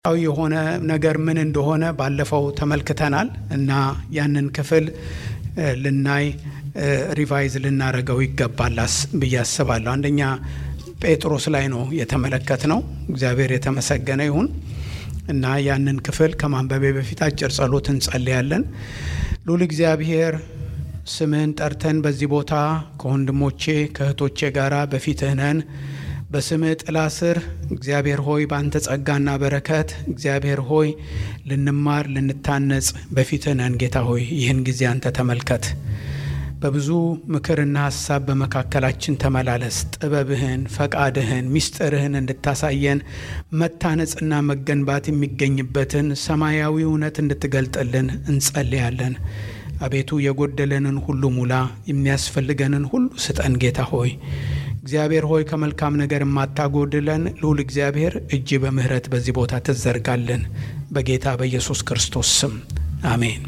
የሆነ ነገር ምን እንደሆነ ባለፈው ተመልክተናል እና ያንን ክፍል ልናይ ሪቫይዝ ልናረገው ይገባል ብዬ አስባለሁ። አንደኛ ጴጥሮስ ላይ ነው የተመለከትነው። እግዚአብሔር የተመሰገነ ይሁን እና ያንን ክፍል ከማንበቤ በፊት አጭር ጸሎት እንጸልያለን። ልዑል እግዚአብሔር ስምህን ጠርተን በዚህ ቦታ ከወንድሞቼ ከእህቶቼ ጋራ በፊትህ ነን። በስምህ ጥላ ስር እግዚአብሔር ሆይ በአንተ ጸጋና በረከት እግዚአብሔር ሆይ ልንማር ልንታነጽ በፊትህ ነን። ጌታ ሆይ ይህን ጊዜ አንተ ተመልከት። በብዙ ምክርና ሐሳብ በመካከላችን ተመላለስ። ጥበብህን፣ ፈቃድህን፣ ምስጢርህን እንድታሳየን መታነጽና መገንባት የሚገኝበትን ሰማያዊ እውነት እንድትገልጥልን እንጸልያለን። አቤቱ የጎደለንን ሁሉ ሙላ፣ የሚያስፈልገንን ሁሉ ስጠን። ጌታ ሆይ እግዚአብሔር ሆይ ከመልካም ነገር የማታጎድለን ልዑል እግዚአብሔር እጅ በምህረት በዚህ ቦታ ትዘርጋለን። በጌታ በኢየሱስ ክርስቶስ ስም አሜን።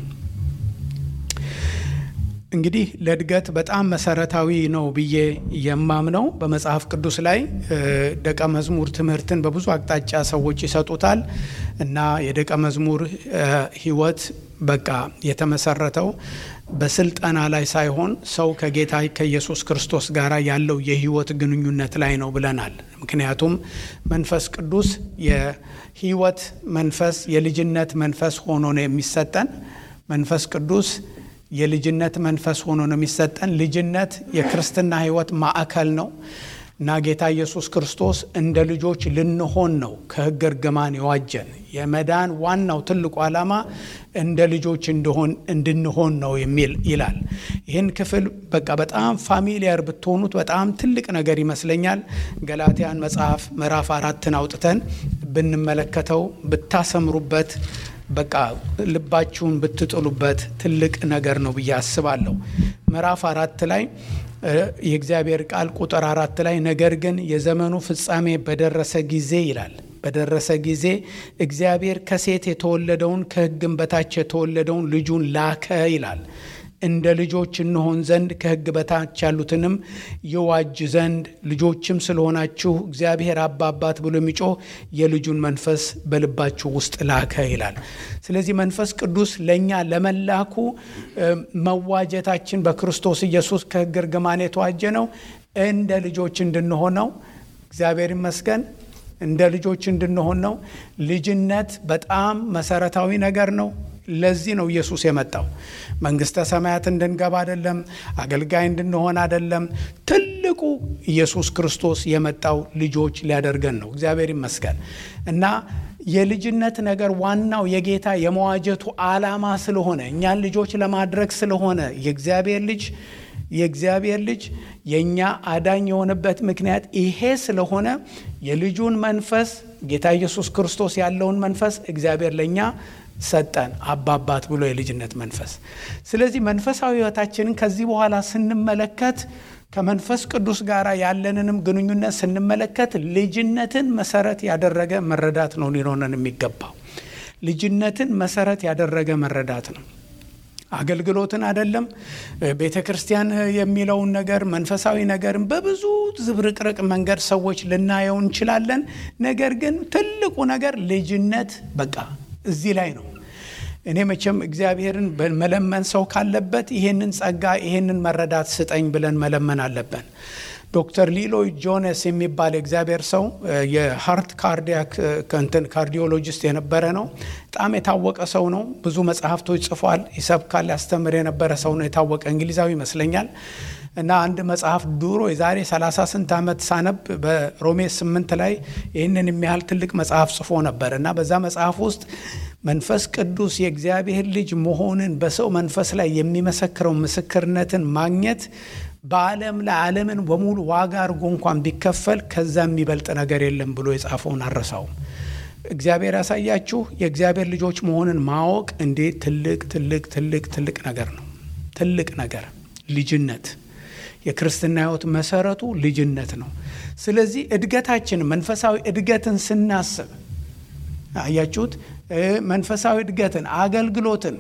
እንግዲህ ለእድገት በጣም መሰረታዊ ነው ብዬ የማምነው በመጽሐፍ ቅዱስ ላይ ደቀ መዝሙር ትምህርትን በብዙ አቅጣጫ ሰዎች ይሰጡታል እና የደቀ መዝሙር ሕይወት በቃ የተመሰረተው በስልጠና ላይ ሳይሆን ሰው ከጌታ ከኢየሱስ ክርስቶስ ጋር ያለው የሕይወት ግንኙነት ላይ ነው ብለናል። ምክንያቱም መንፈስ ቅዱስ የሕይወት መንፈስ የልጅነት መንፈስ ሆኖ ነው የሚሰጠን። መንፈስ ቅዱስ የልጅነት መንፈስ ሆኖ ነው የሚሰጠን። ልጅነት የክርስትና ሕይወት ማዕከል ነው እና ጌታ ኢየሱስ ክርስቶስ እንደ ልጆች ልንሆን ነው ከሕግ እርግማን የዋጀን። የመዳን ዋናው ትልቁ ዓላማ እንደ ልጆች እንድንሆን ነው የሚል ይላል። ይህን ክፍል በቃ በጣም ፋሚሊያር ብትሆኑት በጣም ትልቅ ነገር ይመስለኛል። ገላትያን መጽሐፍ ምዕራፍ 4 አውጥተን ብንመለከተው ብታሰምሩበት በቃ ልባችሁን ብትጥሉበት ትልቅ ነገር ነው ብዬ አስባለሁ። ምዕራፍ 4 ላይ የእግዚአብሔር ቃል ቁጥር 4 ላይ ነገር ግን የዘመኑ ፍጻሜ በደረሰ ጊዜ ይላል። በደረሰ ጊዜ እግዚአብሔር ከሴት የተወለደውን ከሕግም በታች የተወለደውን ልጁን ላከ ይላል። እንደ ልጆች እንሆን ዘንድ ከሕግ በታች ያሉትንም ይዋጅ ዘንድ ልጆችም ስለሆናችሁ እግዚአብሔር አባ አባት ብሎ የሚጮህ የልጁን መንፈስ በልባችሁ ውስጥ ላከ ይላል። ስለዚህ መንፈስ ቅዱስ ለእኛ ለመላኩ መዋጀታችን በክርስቶስ ኢየሱስ ከሕግ እርግማን የተዋጀ ነው እንደ ልጆች እንድንሆን ነው። እግዚአብሔር ይመስገን። እንደ ልጆች እንድንሆን ነው። ልጅነት በጣም መሰረታዊ ነገር ነው። ለዚህ ነው ኢየሱስ የመጣው። መንግስተ ሰማያት እንድንገባ አይደለም፣ አገልጋይ እንድንሆን አይደለም። ትልቁ ኢየሱስ ክርስቶስ የመጣው ልጆች ሊያደርገን ነው። እግዚአብሔር ይመስገን እና የልጅነት ነገር ዋናው የጌታ የመዋጀቱ ዓላማ ስለሆነ እኛን ልጆች ለማድረግ ስለሆነ የእግዚአብሔር ልጅ የኛ አዳኝ የሆነበት ምክንያት ይሄ ስለሆነ የልጁን መንፈስ ጌታ ኢየሱስ ክርስቶስ ያለውን መንፈስ እግዚአብሔር ለኛ ሰጠን፣ አባባት ብሎ የልጅነት መንፈስ። ስለዚህ መንፈሳዊ ሕይወታችንን ከዚህ በኋላ ስንመለከት ከመንፈስ ቅዱስ ጋር ያለንንም ግንኙነት ስንመለከት ልጅነትን መሰረት ያደረገ መረዳት ነው ሊኖረን የሚገባው። ልጅነትን መሰረት ያደረገ መረዳት ነው። አገልግሎትን አይደለም። ቤተ ክርስቲያን የሚለውን ነገር መንፈሳዊ ነገርን በብዙ ዝብርቅርቅ መንገድ ሰዎች ልናየው እንችላለን። ነገር ግን ትልቁ ነገር ልጅነት በቃ እዚህ ላይ ነው። እኔ መቼም እግዚአብሔርን መለመን ሰው ካለበት ይሄንን ጸጋ ይሄንን መረዳት ስጠኝ ብለን መለመን አለብን። ዶክተር ሊሎይድ ጆነስ የሚባል እግዚአብሔር ሰው የሃርት ካርዲዮሎጂስት የነበረ ነው። በጣም የታወቀ ሰው ነው። ብዙ መጽሐፍቶች ጽፏል። ይሰብካል፣ ያስተምር የነበረ ሰው ነው። የታወቀ እንግሊዛዊ ይመስለኛል። እና አንድ መጽሐፍ ድሮ የዛሬ 30 ስንት ዓመት ሳነብ በሮሜ 8 ላይ ይህንን የሚያህል ትልቅ መጽሐፍ ጽፎ ነበር እና በዛ መጽሐፍ ውስጥ መንፈስ ቅዱስ የእግዚአብሔር ልጅ መሆንን በሰው መንፈስ ላይ የሚመሰክረው ምስክርነትን ማግኘት በዓለም ላይ ዓለምን በሙሉ ዋጋ አድርጎ እንኳን ቢከፈል ከዛ የሚበልጥ ነገር የለም ብሎ የጻፈውን አረሳው። እግዚአብሔር ያሳያችሁ። የእግዚአብሔር ልጆች መሆንን ማወቅ እንዴት ትልቅ ነገር ነው። ትልቅ ነገር ልጅነት፣ የክርስትና ሕይወት መሰረቱ ልጅነት ነው። ስለዚህ እድገታችን መንፈሳዊ እድገትን ስናስብ አያችሁት፣ መንፈሳዊ እድገትን አገልግሎትን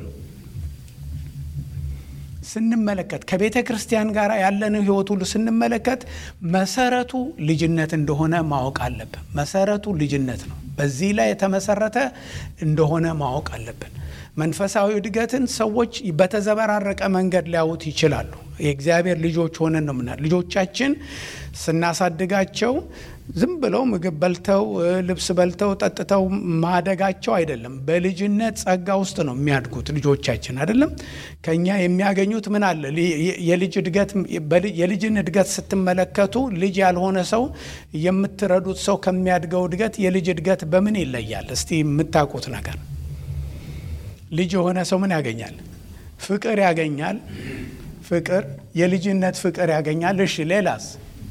ስንመለከት ከቤተ ክርስቲያን ጋር ያለን ሕይወት ሁሉ ስንመለከት መሰረቱ ልጅነት እንደሆነ ማወቅ አለብን። መሰረቱ ልጅነት ነው። በዚህ ላይ የተመሰረተ እንደሆነ ማወቅ አለብን። መንፈሳዊ እድገትን ሰዎች በተዘበራረቀ መንገድ ሊያዩት ይችላሉ። የእግዚአብሔር ልጆች ሆነን ነው ምናል ልጆቻችን ስናሳድጋቸው ዝም ብለው ምግብ በልተው ልብስ በልተው ጠጥተው ማደጋቸው አይደለም። በልጅነት ጸጋ ውስጥ ነው የሚያድጉት ልጆቻችን አይደለም። ከኛ የሚያገኙት ምን አለ? የልጅን እድገት ስትመለከቱ ልጅ ያልሆነ ሰው የምትረዱት ሰው ከሚያድገው እድገት የልጅ እድገት በምን ይለያል? እስቲ የምታውቁት ነገር። ልጅ የሆነ ሰው ምን ያገኛል? ፍቅር ያገኛል። ፍቅር፣ የልጅነት ፍቅር ያገኛል። እሺ ሌላስ?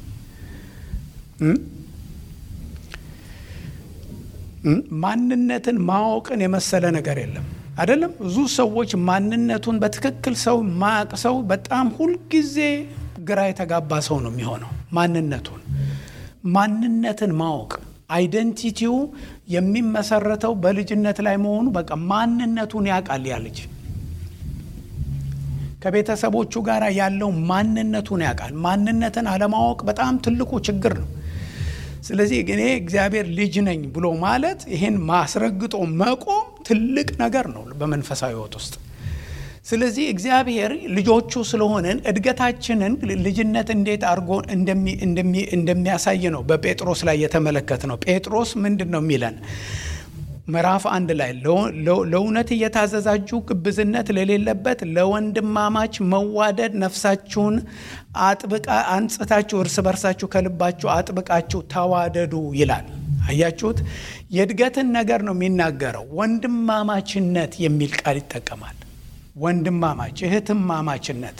ማንነትን ማወቅን የመሰለ ነገር የለም አይደለም። ብዙ ሰዎች ማንነቱን በትክክል ሰው ማያውቅ ሰው በጣም ሁልጊዜ ግራ የተጋባ ሰው ነው የሚሆነው። ማንነትን ማወቅ አይደንቲቲው የሚመሰረተው በልጅነት ላይ መሆኑ በቃ ማንነቱን ያውቃል። ያ ልጅ ከቤተሰቦቹ ጋር ያለው ማንነቱን ያውቃል። ማንነትን አለማወቅ በጣም ትልቁ ችግር ነው። ስለዚህ እኔ እግዚአብሔር ልጅ ነኝ ብሎ ማለት ይሄን ማስረግጦ መቆም ትልቅ ነገር ነው በመንፈሳዊ ሕይወት ውስጥ። ስለዚህ እግዚአብሔር ልጆቹ ስለሆነን እድገታችንን ልጅነት እንዴት አድርጎ እንደሚያሳይ ነው በጴጥሮስ ላይ የተመለከትነው። ጴጥሮስ ምንድነው የሚለን? ምዕራፍ 1 ላይ ለእውነት እየታዘዛችሁ ግብዝነት ለሌለበት ለወንድማማች መዋደድ ነፍሳችሁን አንጽታችሁ እርስ በርሳችሁ ከልባችሁ አጥብቃችሁ ተዋደዱ ይላል። አያችሁት? የእድገትን ነገር ነው የሚናገረው። ወንድማማችነት የሚል ቃል ይጠቀማል። ወንድማማች እህትማማችነት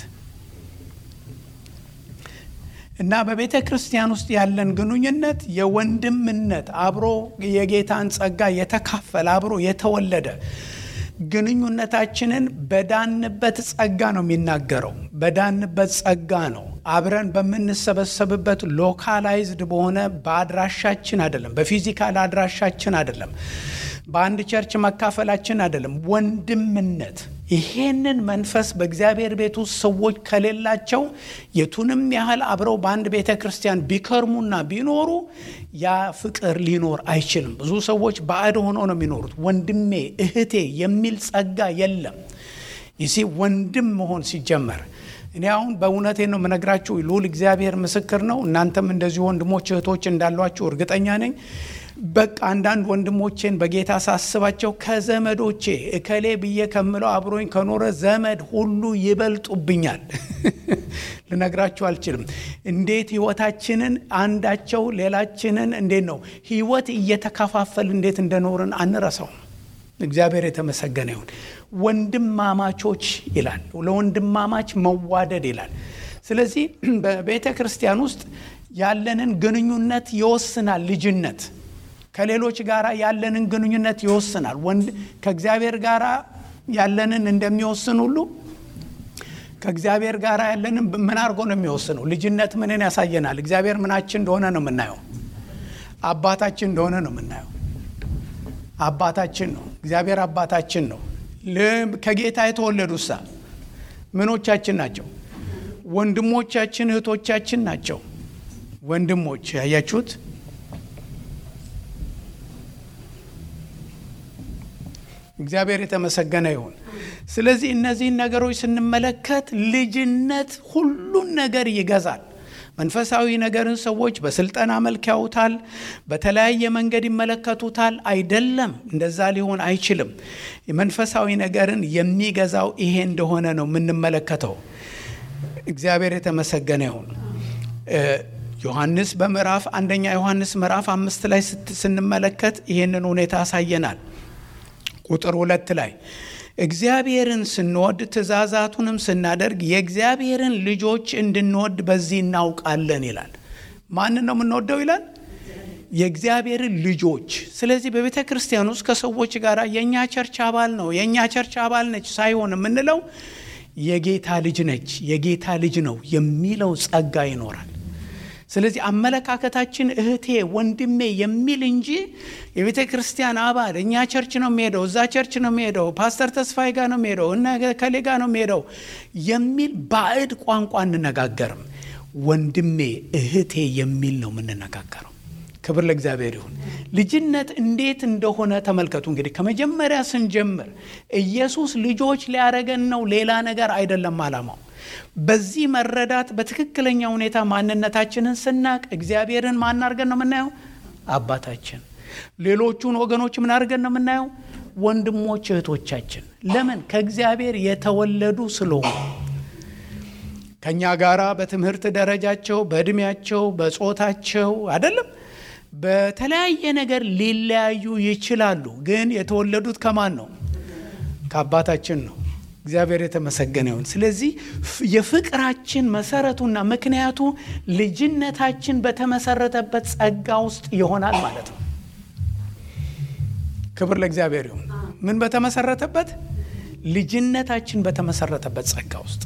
እና በቤተ ክርስቲያን ውስጥ ያለን ግንኙነት የወንድምነት አብሮ የጌታን ጸጋ የተካፈለ አብሮ የተወለደ ግንኙነታችንን በዳንበት ጸጋ ነው የሚናገረው። በዳንበት ጸጋ ነው። አብረን በምንሰበሰብበት ሎካላይዝድ በሆነ በአድራሻችን አይደለም፣ በፊዚካል አድራሻችን አይደለም፣ በአንድ ቸርች መካፈላችን አይደለም። ወንድምነት ይሄንን መንፈስ በእግዚአብሔር ቤት ውስጥ ሰዎች ከሌላቸው የቱንም ያህል አብረው በአንድ ቤተ ክርስቲያን ቢከርሙና ቢኖሩ ያ ፍቅር ሊኖር አይችልም። ብዙ ሰዎች ባዕድ ሆነው ነው የሚኖሩት። ወንድሜ እህቴ የሚል ጸጋ የለም። ይሲ ወንድም መሆን ሲጀመር እኔ አሁን በእውነቴ ነው የምነግራችሁ። ልዑል እግዚአብሔር ምስክር ነው። እናንተም እንደዚህ ወንድሞች እህቶች እንዳሏችሁ እርግጠኛ ነኝ። በቃ አንዳንድ ወንድሞቼን በጌታ ሳስባቸው ከዘመዶቼ እከሌ ብዬ ከምለው አብሮኝ ከኖረ ዘመድ ሁሉ ይበልጡብኛል። ልነግራችሁ አልችልም። እንዴት ህይወታችንን አንዳቸው ሌላችንን እንዴት ነው ህይወት እየተከፋፈል እንዴት እንደኖርን አንረሳውም። እግዚአብሔር የተመሰገነ ይሁን። ወንድማማቾች ይላል። ለወንድማማች መዋደድ ይላል። ስለዚህ በቤተ ክርስቲያን ውስጥ ያለንን ግንኙነት ይወስናል። ልጅነት ከሌሎች ጋር ያለንን ግንኙነት ይወስናል። ከእግዚአብሔር ጋር ያለንን እንደሚወስን ሁሉ ከእግዚአብሔር ጋር ያለንን ምን አድርጎ ነው የሚወስነው? ልጅነት ምንን ያሳየናል? እግዚአብሔር ምናችን እንደሆነ ነው የምናየው። አባታችን እንደሆነ ነው የምናየው። አባታችን ነው። እግዚአብሔር አባታችን ነው። ከጌታ የተወለዱሳ ምኖቻችን ናቸው? ወንድሞቻችን እህቶቻችን ናቸው። ወንድሞች ያያችሁት? እግዚአብሔር የተመሰገነ ይሁን። ስለዚህ እነዚህን ነገሮች ስንመለከት ልጅነት ሁሉን ነገር ይገዛል። መንፈሳዊ ነገርን ሰዎች በስልጠና መልክ ያውታል፣ በተለያየ መንገድ ይመለከቱታል። አይደለም፣ እንደዛ ሊሆን አይችልም። መንፈሳዊ ነገርን የሚገዛው ይሄ እንደሆነ ነው የምንመለከተው። እግዚአብሔር የተመሰገነ ይሁን። ዮሐንስ በምዕራፍ 1 ዮሐንስ ምዕራፍ 5 ላይ ስንመለከት ይሄንን ሁኔታ ያሳየናል። ቁጥር 2 ላይ እግዚአብሔርን ስንወድ ትእዛዛቱንም ስናደርግ የእግዚአብሔርን ልጆች እንድንወድ በዚህ እናውቃለን ይላል። ማንን ነው የምንወደው ይላል? የእግዚአብሔርን ልጆች። ስለዚህ በቤተ ክርስቲያን ውስጥ ከሰዎች ጋር የኛ ቸርች አባል ነው የኛ ቸርች አባል ነች ሳይሆን የምንለው የጌታ ልጅ ነች የጌታ ልጅ ነው የሚለው ጸጋ ይኖራል። ስለዚህ አመለካከታችን እህቴ ወንድሜ የሚል እንጂ የቤተ ክርስቲያን አባል እኛ ቸርች ነው የሚሄደው እዛ ቸርች ነው የሚሄደው ፓስተር ተስፋዬ ጋር ነው የሚሄደው እና ከሌ ጋር ነው የሚሄደው የሚል ባዕድ ቋንቋ እንነጋገርም። ወንድሜ እህቴ የሚል ነው የምንነጋገረው። ክብር ለእግዚአብሔር ይሁን። ልጅነት እንዴት እንደሆነ ተመልከቱ። እንግዲህ ከመጀመሪያ ስንጀምር ኢየሱስ ልጆች ሊያረገን ነው፣ ሌላ ነገር አይደለም ዓላማው። በዚህ መረዳት በትክክለኛ ሁኔታ ማንነታችንን ስናቅ እግዚአብሔርን ማን አድርገን ነው የምናየው? አባታችን። ሌሎቹን ወገኖች ምን አድርገን ነው የምናየው? ወንድሞች እህቶቻችን። ለምን? ከእግዚአብሔር የተወለዱ ስለሆኑ። ከኛ ጋራ በትምህርት ደረጃቸው፣ በእድሜያቸው፣ በጾታቸው አይደለም በተለያየ ነገር ሊለያዩ ይችላሉ። ግን የተወለዱት ከማን ነው? ከአባታችን ነው። እግዚአብሔር የተመሰገነ ይሁን። ስለዚህ የፍቅራችን መሰረቱና ምክንያቱ ልጅነታችን በተመሰረተበት ጸጋ ውስጥ ይሆናል ማለት ነው። ክብር ለእግዚአብሔር ይሁን። ምን በተመሰረተበት? ልጅነታችን በተመሰረተበት ጸጋ ውስጥ።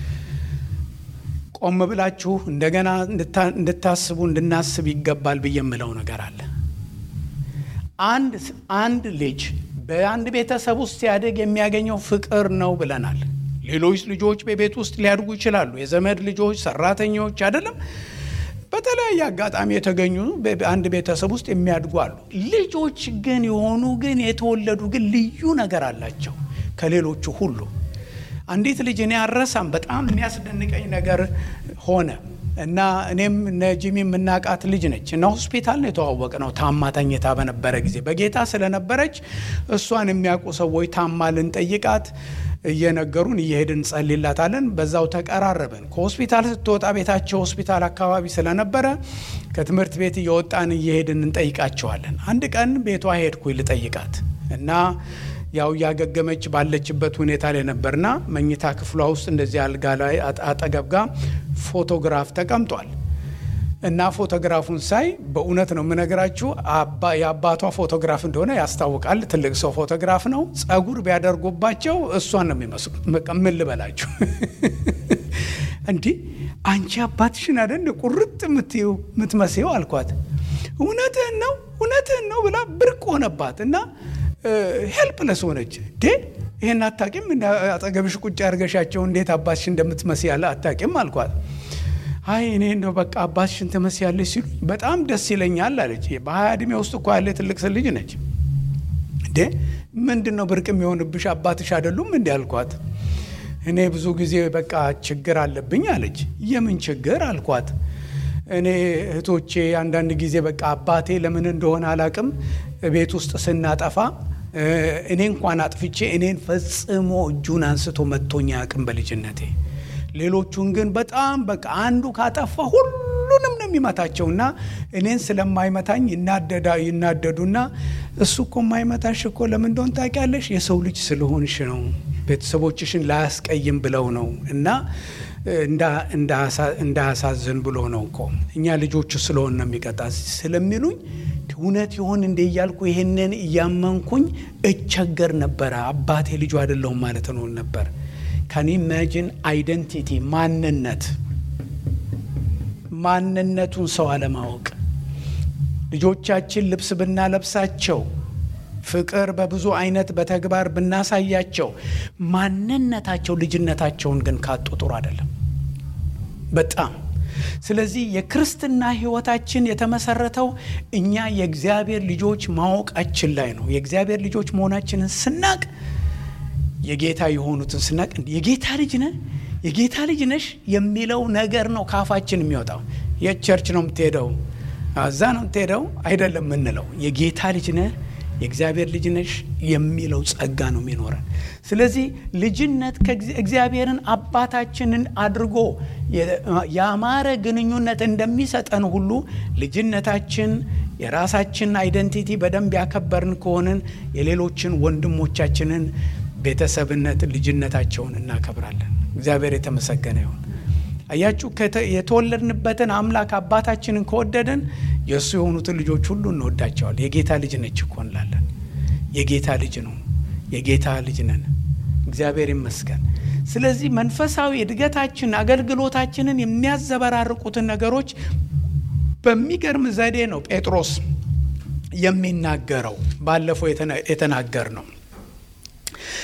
ቆም ብላችሁ እንደገና እንድታስቡ እንድናስብ ይገባል ብዬ የምለው ነገር አለ። አንድ ልጅ በአንድ ቤተሰብ ውስጥ ሲያድግ የሚያገኘው ፍቅር ነው ብለናል። ሌሎች ልጆች በቤት ውስጥ ሊያድጉ ይችላሉ። የዘመድ ልጆች፣ ሰራተኞች አይደለም በተለያየ አጋጣሚ የተገኙ በአንድ ቤተሰብ ውስጥ የሚያድጉ አሉ። ልጆች ግን የተወለዱ ግን ልዩ ነገር አላቸው ከሌሎቹ ሁሉ። አንዲት ልጅ እኔ አረሳም፣ በጣም የሚያስደንቀኝ ነገር ሆነ እና እኔም ነጂሚ የምናቃት ልጅ ነች እና ሆስፒታል ነው የተዋወቅነው። ታማ ተኝታ በነበረ ጊዜ በጌታ ስለነበረች እሷን የሚያውቁ ሰዎች ታማ ልንጠይቃት እየነገሩን እየሄድን ጸልይላታለን። በዛው ተቀራረብን። ከሆስፒታል ስትወጣ ቤታቸው ሆስፒታል አካባቢ ስለነበረ ከትምህርት ቤት እየወጣን እየሄድን እንጠይቃቸዋለን። አንድ ቀን ቤቷ ሄድኩኝ ልጠይቃት እና ያው ያገገመች ባለችበት ሁኔታ ላይ ነበርና መኝታ ክፍሏ ውስጥ እንደዚህ አልጋ ላይ አጠገብ ጋር ፎቶግራፍ ተቀምጧል እና ፎቶግራፉን ሳይ በእውነት ነው የምነግራችሁ የአባቷ ፎቶግራፍ እንደሆነ ያስታውቃል። ትልቅ ሰው ፎቶግራፍ ነው። ጸጉር ቢያደርጉባቸው እሷን ነው የሚመስሉት። ምን ልበላችሁ እንዲህ አንቺ አባትሽን አይደል ቁርጥ የምትመስይው አልኳት። እውነትህን ነው ብላ ብርቅ ሆነባት እና ሄልፕለስ ሆነች። ይሄን አታቂም? አጠገብሽ ቁጭ አድርገሻቸው እንዴት አባትሽ እንደምትመስያለ አታቂም አልኳት። አይ እኔ እንደው በቃ አባትሽን ትመስያለሽ ሲሉ በጣም ደስ ይለኛል አለች። በ20 ዕድሜ ውስጥ እኮ ያለ ትልቅ ልጅ ነች። ምንድነው ብርቅ የሚሆንብሽ? አባትሽ አይደሉም እንዴ አልኳት። እኔ ብዙ ጊዜ በቃ ችግር አለብኝ አለች። የምን ችግር አልኳት። እኔ እህቶቼ አንዳንድ ጊዜ በቃ አባቴ ለምን እንደሆነ አላቅም ቤት ውስጥ ስናጠፋ እኔ እንኳን አጥፍቼ እኔን ፈጽሞ እጁን አንስቶ መጥቶኛ ያቅም በልጅነቴ። ሌሎቹን ግን በጣም በቃ አንዱ ካጠፋ ሁሉንም ነው የሚመታቸውና እኔን ስለማይመታኝ ይናደዱና እሱ እኮ የማይመታሽ እኮ ለምን እንደሆነ ታውቂያለሽ? የሰው ልጅ ስለሆንሽ ነው፣ ቤተሰቦችሽን ላያስቀይም ብለው ነው እና እንዳያሳዝን ብሎ ነው እኮ እኛ ልጆቹ ስለሆን ነው የሚቀጣ ስለሚሉኝ እውነት ይሆን እንደ እያልኩ ይሄንን እያመንኩኝ እቸገር ነበረ። አባቴ ልጁ አይደለሁም ማለት ነው ነበር። ካን ኢማጂን አይደንቲቲ ማንነቱን ሰው አለማወቅ። ልጆቻችን ልብስ ብናለብሳቸው፣ ፍቅር በብዙ አይነት በተግባር ብናሳያቸው ማንነታቸው ልጅነታቸውን ግን ካጡ ጥሩ አይደለም በጣም። ስለዚህ የክርስትና ህይወታችን የተመሰረተው እኛ የእግዚአብሔር ልጆች ማወቃችን ላይ ነው። የእግዚአብሔር ልጆች መሆናችንን ስናቅ፣ የጌታ የሆኑትን ስናቅ የጌታ ልጅ ነህ፣ የጌታ ልጅ ነሽ የሚለው ነገር ነው ካፋችን የሚወጣው። የቸርች ነው የምትሄደው፣ እዛ ነው የምትሄደው አይደለም የምንለው። የጌታ ልጅ ነህ፣ የእግዚአብሔር ልጅ ነሽ የሚለው ጸጋ ነው የሚኖረን። ስለዚህ ልጅነት ከእግዚአብሔርን አባታችንን አድርጎ ያማረ ግንኙነት እንደሚሰጠን ሁሉ ልጅነታችን የራሳችን አይደንቲቲ በደንብ ያከበርን ከሆንን የሌሎችን ወንድሞቻችንን ቤተሰብነት ልጅነታቸውን እናከብራለን። እግዚአብሔር የተመሰገነ ይሁን። አያችሁ፣ የተወለድንበትን አምላክ አባታችንን ከወደደን የእሱ የሆኑትን ልጆች ሁሉ እንወዳቸዋለን። የጌታ ልጅ ነች እኮ እንላለን። የጌታ ልጅ ነው፣ የጌታ ልጅ ነን። እግዚአብሔር ይመስገን። ስለዚህ መንፈሳዊ እድገታችን አገልግሎታችንን የሚያዘበራርቁትን ነገሮች በሚገርም ዘዴ ነው ጴጥሮስ የሚናገረው። ባለፈው የተናገር ነው።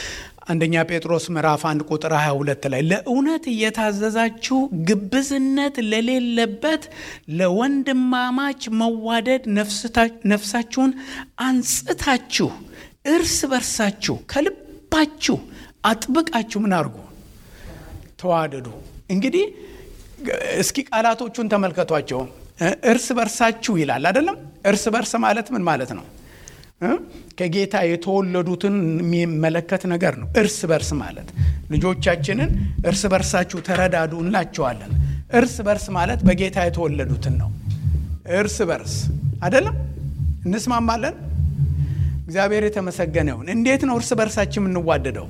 አንደኛ ጴጥሮስ ምዕራፍ 1 ቁጥር 22 ላይ ለእውነት እየታዘዛችሁ ግብዝነት ለሌለበት ለወንድማማች መዋደድ ነፍሳችሁን አንጽታችሁ እርስ በርሳችሁ ከልባችሁ አጥብቃችሁ ምን አድርጉ? ተዋደዱ። እንግዲህ እስኪ ቃላቶቹን ተመልከቷቸው። እርስ በርሳችሁ ይላል አይደለም? እርስ በርስ ማለት ምን ማለት ነው? ከጌታ የተወለዱትን የሚመለከት ነገር ነው። እርስ በርስ ማለት ልጆቻችንን እርስ በርሳችሁ ተረዳዱ እንላቸዋለን። እርስ በርስ ማለት በጌታ የተወለዱትን ነው። እርስ በርስ አይደለም? እንስማማለን? እግዚአብሔር የተመሰገነ ይሁን። እንዴት ነው እርስ በርሳችን የምንዋደደው?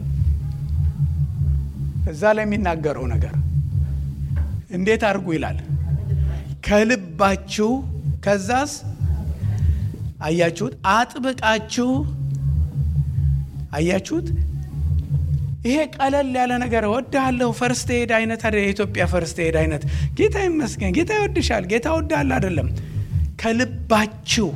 እዛ ላይ የሚናገረው ነገር እንዴት አድርጉ ይላል? ከልባችሁ። ከዛስ አያችሁት? አጥብቃችሁ። አያችሁት? ይሄ ቀለል ያለ ነገር ወድሃለሁ ፈርስት ኤድ አይነት አይደል? የኢትዮጵያ ፈርስት ኤድ አይነት ጌታ ይመስገን፣ ጌታ ይወድሻል፣ ጌታ ወድሃል አይደለም። ከልባችሁ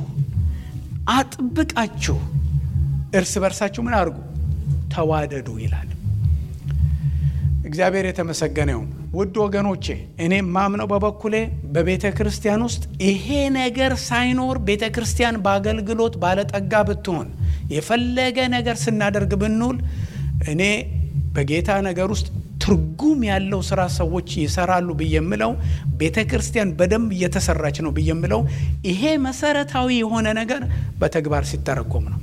አጥብቃችሁ እርስ በርሳችሁ ምን አድርጉ? ተዋደዱ ይላል። እግዚአብሔር የተመሰገነ ይሁን። ውድ ወገኖቼ እኔ ማምነው በበኩሌ በቤተ ክርስቲያን ውስጥ ይሄ ነገር ሳይኖር ቤተ ክርስቲያን በአገልግሎት ባለጠጋ ብትሆን የፈለገ ነገር ስናደርግ ብንውል እኔ በጌታ ነገር ውስጥ ትርጉም ያለው ስራ ሰዎች ይሰራሉ ብየምለው ቤተ ክርስቲያን በደንብ እየተሰራች ነው ብየምለው ይሄ መሰረታዊ የሆነ ነገር በተግባር ሲተረጎም ነው።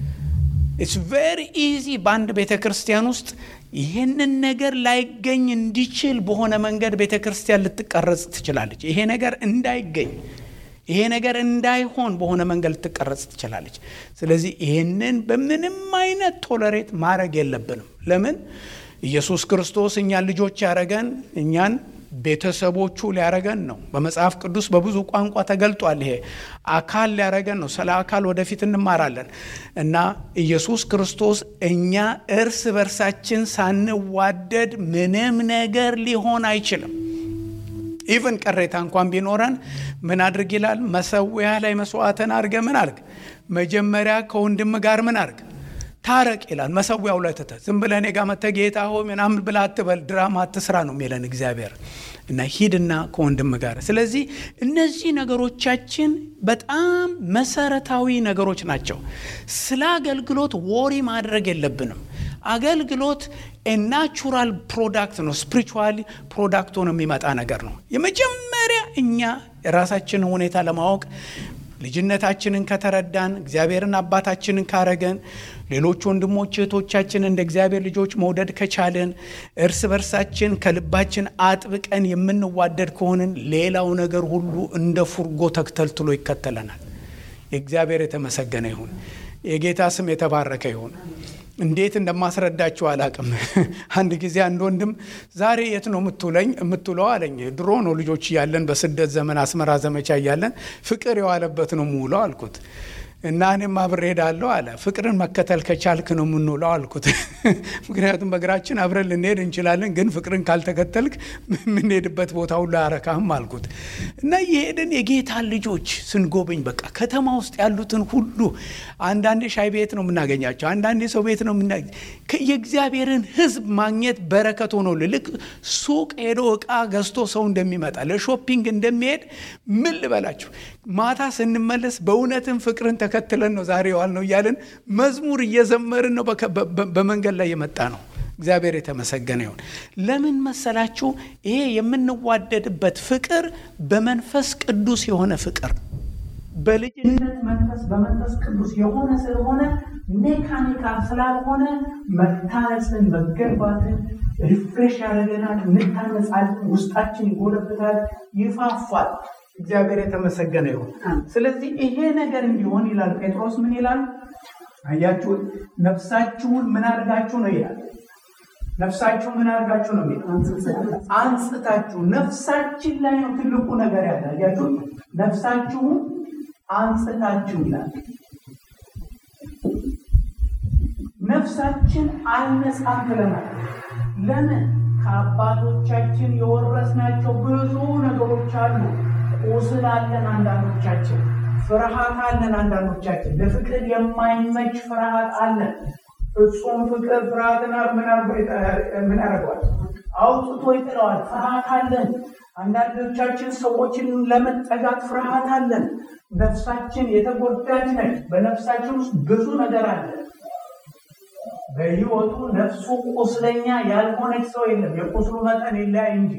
It's very easy በአንድ ቤተ ክርስቲያን ውስጥ ይሄንን ነገር ላይገኝ እንዲችል በሆነ መንገድ ቤተ ክርስቲያን ልትቀረጽ ትችላለች። ይሄ ነገር እንዳይገኝ፣ ይሄ ነገር እንዳይሆን በሆነ መንገድ ልትቀረጽ ትችላለች። ስለዚህ ይሄንን በምንም አይነት ቶለሬት ማድረግ የለብንም። ለምን? ኢየሱስ ክርስቶስ እኛን ልጆች ያረገን፣ እኛን ቤተሰቦቹ ሊያረገን ነው። በመጽሐፍ ቅዱስ በብዙ ቋንቋ ተገልጧል። ይሄ አካል ሊያረገን ነው። ስለ አካል ወደፊት እንማራለን። እና ኢየሱስ ክርስቶስ እኛ እርስ በርሳችን ሳንዋደድ ምንም ነገር ሊሆን አይችልም። ኢቭን ቅሬታ እንኳን ቢኖረን ምን አድርግ ይላል? መሰዊያ ላይ መስዋዕትን አድርገ ምን አድርግ? መጀመሪያ ከወንድም ጋር ምን አድርግ? ታረቅ ይላል። መሰዊያው ላይ ተተ ዝም ብለህ እኔ ጋር መተህ ጌታ ሆይ ምናምን ብለህ አትበል፣ ድራማ አትስራ ነው የሚለን እግዚአብሔር። እና ሂድና ከወንድም ጋር። ስለዚህ እነዚህ ነገሮቻችን በጣም መሰረታዊ ነገሮች ናቸው። ስለ አገልግሎት ወሪ ማድረግ የለብንም። አገልግሎት ናቹራል ፕሮዳክት ነው። ስፒሪቹዋል ፕሮዳክት ሆኖ የሚመጣ ነገር ነው። የመጀመሪያ እኛ የራሳችንን ሁኔታ ለማወቅ ልጅነታችንን ከተረዳን፣ እግዚአብሔርን አባታችንን ካረገን፣ ሌሎች ወንድሞች እህቶቻችን እንደ እግዚአብሔር ልጆች መውደድ ከቻለን፣ እርስ በርሳችን ከልባችን አጥብቀን የምንዋደድ ከሆንን ሌላው ነገር ሁሉ እንደ ፉርጎ ተክተልትሎ ይከተለናል። የእግዚአብሔር የተመሰገነ ይሁን። የጌታ ስም የተባረከ ይሁን። እንዴት እንደማስረዳችሁ አላቅም። አንድ ጊዜ አንድ ወንድም ዛሬ የት ነው የምትውለው አለኝ። ድሮ ነው ልጆች ያለን በስደት ዘመን አስመራ ዘመቻ ያለን ፍቅር የዋለበት ነው የምውለው አልኩት። እና እኔም አብሬ ሄዳለሁ አለ። ፍቅርን መከተል ከቻልክ ነው የምንውለው አልኩት። ምክንያቱም በእግራችን አብረን ልንሄድ እንችላለን፣ ግን ፍቅርን ካልተከተልክ የምንሄድበት ቦታ ሁሉ አያረካህም አልኩት። እና የሄድን የጌታ ልጆች ስንጎበኝ በቃ ከተማ ውስጥ ያሉትን ሁሉ አንዳንዴ ሻይ ቤት ነው የምናገኛቸው፣ አንዳንዴ ሰው ቤት ነው የእግዚአብሔርን ሕዝብ ማግኘት በረከት ሆኖ ልክ ሱቅ ሄዶ እቃ ገዝቶ ሰው እንደሚመጣ ለሾፒንግ እንደሚሄድ ምን ልበላችሁ፣ ማታ ስንመለስ በእውነትም ፍቅርን ተከትለን ነው ዛሬ ዋል ነው እያልን መዝሙር እየዘመርን ነው በመንገድ ላይ የመጣ ነው። እግዚአብሔር የተመሰገነ ይሁን። ለምን መሰላችሁ? ይሄ የምንዋደድበት ፍቅር በመንፈስ ቅዱስ የሆነ ፍቅር፣ በልጅነት መንፈስ በመንፈስ ቅዱስ የሆነ ስለሆነ ሜካኒካል ስላልሆነ መታነጽን፣ መገንባትን ሪፍሬሽ ያደርገናል፣ እንታነጻለን፣ ውስጣችን ይጎለብታል፣ ይፋፋል። እግዚአብሔር የተመሰገነ ይሁን። ስለዚህ ይሄ ነገር እንዲሆን ይላል ጴጥሮስ ምን ይላል? አያችሁ፣ ነፍሳችሁን ምን አድርጋችሁ ነው ይላል? ነፍሳችሁ ምን አድርጋችሁ ነው የሚለው? አንጽታችሁ። ነፍሳችን ላይ ነው ትልቁ ነገር ያለ። አያችሁ፣ ነፍሳችሁን አንጽታችሁ ይላል። ነፍሳችን አልነጻም ብለናል። ለምን? ከአባቶቻችን የወረስናቸው ብዙ ነገሮች አሉ። ቁስል አለን አንዳንዶቻችን፣ ፍርሃት አለን አንዳንዶቻችን፣ ለፍቅር የማይመች ፍርሃት አለን። ፍጹም ፍቅር ፍርሃትን ምን ያደርገዋል? አውጥቶ ይጥለዋል። ፍርሃት አለን። አንዳንዶቻችን ሰዎችን ለመጠጋት ፍርሃት አለን። ነፍሳችን የተጎዳች ነች። በነፍሳችን ውስጥ ብዙ ነገር አለ። በሕይወቱ ነፍሱ ቁስለኛ ያልሆነች ሰው የለም። የቁስሉ መጠን ይለያይ እንጂ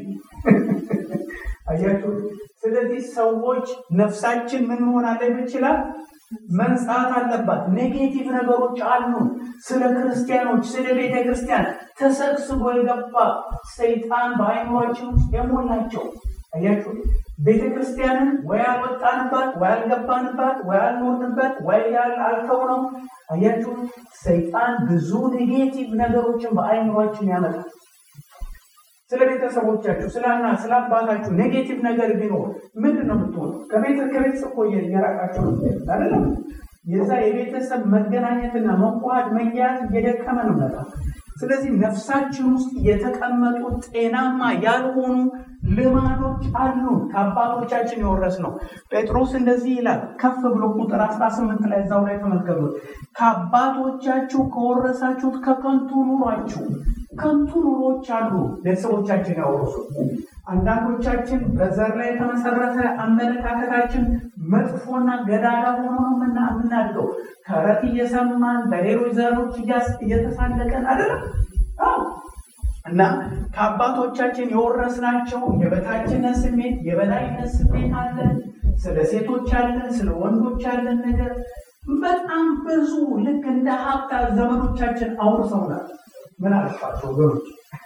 አያችሁ። ስለዚህ ሰዎች ነፍሳችን ምን መሆን አለበት ይችላል? መንጻት አለባት። ኔጌቲቭ ነገሮች አሉ። ስለ ክርስቲያኖች፣ ስለ ቤተ ክርስቲያን ተሰብስቦ የገባ ሰይጣን በአይምሯችን ውስጥ የሞላቸው አያችሁ። ቤተ ክርስቲያንን ወይ አልወጣንባት፣ ወይ አልገባንባት፣ ወይ አልኖርንበት፣ ወይ አልተው ነው። አያችሁ፣ ሰይጣን ብዙ ኔጌቲቭ ነገሮችን በአይምሯችን ያመጣል። ስለ ቤተሰቦቻችሁ፣ ስለ አባታችሁ ኔጌቲቭ ነገር ቢኖር ምንድን ነው የምትሆኑ? ከቤተሰብ እኮ እየራቃቸው ነው አይደለም? የዛ የቤተሰብ መገናኘትና መዋሃድ መያያዝ እየደከመ ነው መጣ። ስለዚህ ነፍሳችን ውስጥ የተቀመጡ ጤናማ ያልሆኑ ልማዶች አሉ፣ ከአባቶቻችን የወረስነው። ጴጥሮስ እንደዚህ ይላል፣ ከፍ ብሎ ቁጥር 18 ላይ እዛው ላይ ተመልከቱ። ከአባቶቻችሁ ከወረሳችሁት ከከንቱ ኑሯችሁ። ከንቱ ኑሮች አሉ ቤተሰቦቻችን ያወረሱ። አንዳንዶቻችን በዘር ላይ የተመሰረተ አመለካከታችን መጥፎና ገዳዳ ሆኖ ነው የምናድገው። ተረት እየሰማን በሌሎች ዘሮች እየተሳለቀን አይደለም። እና ከአባቶቻችን የወረስናቸው የበታችነት ስሜት፣ የበላይነት ስሜት አለን። ስለ ሴቶች አለን፣ ስለ ወንዶች አለን ነገር በጣም ብዙ። ልክ እንደ ሀብታ ዘመዶቻችን አውርሰውናል። ምን አለባቸው ወገኖች?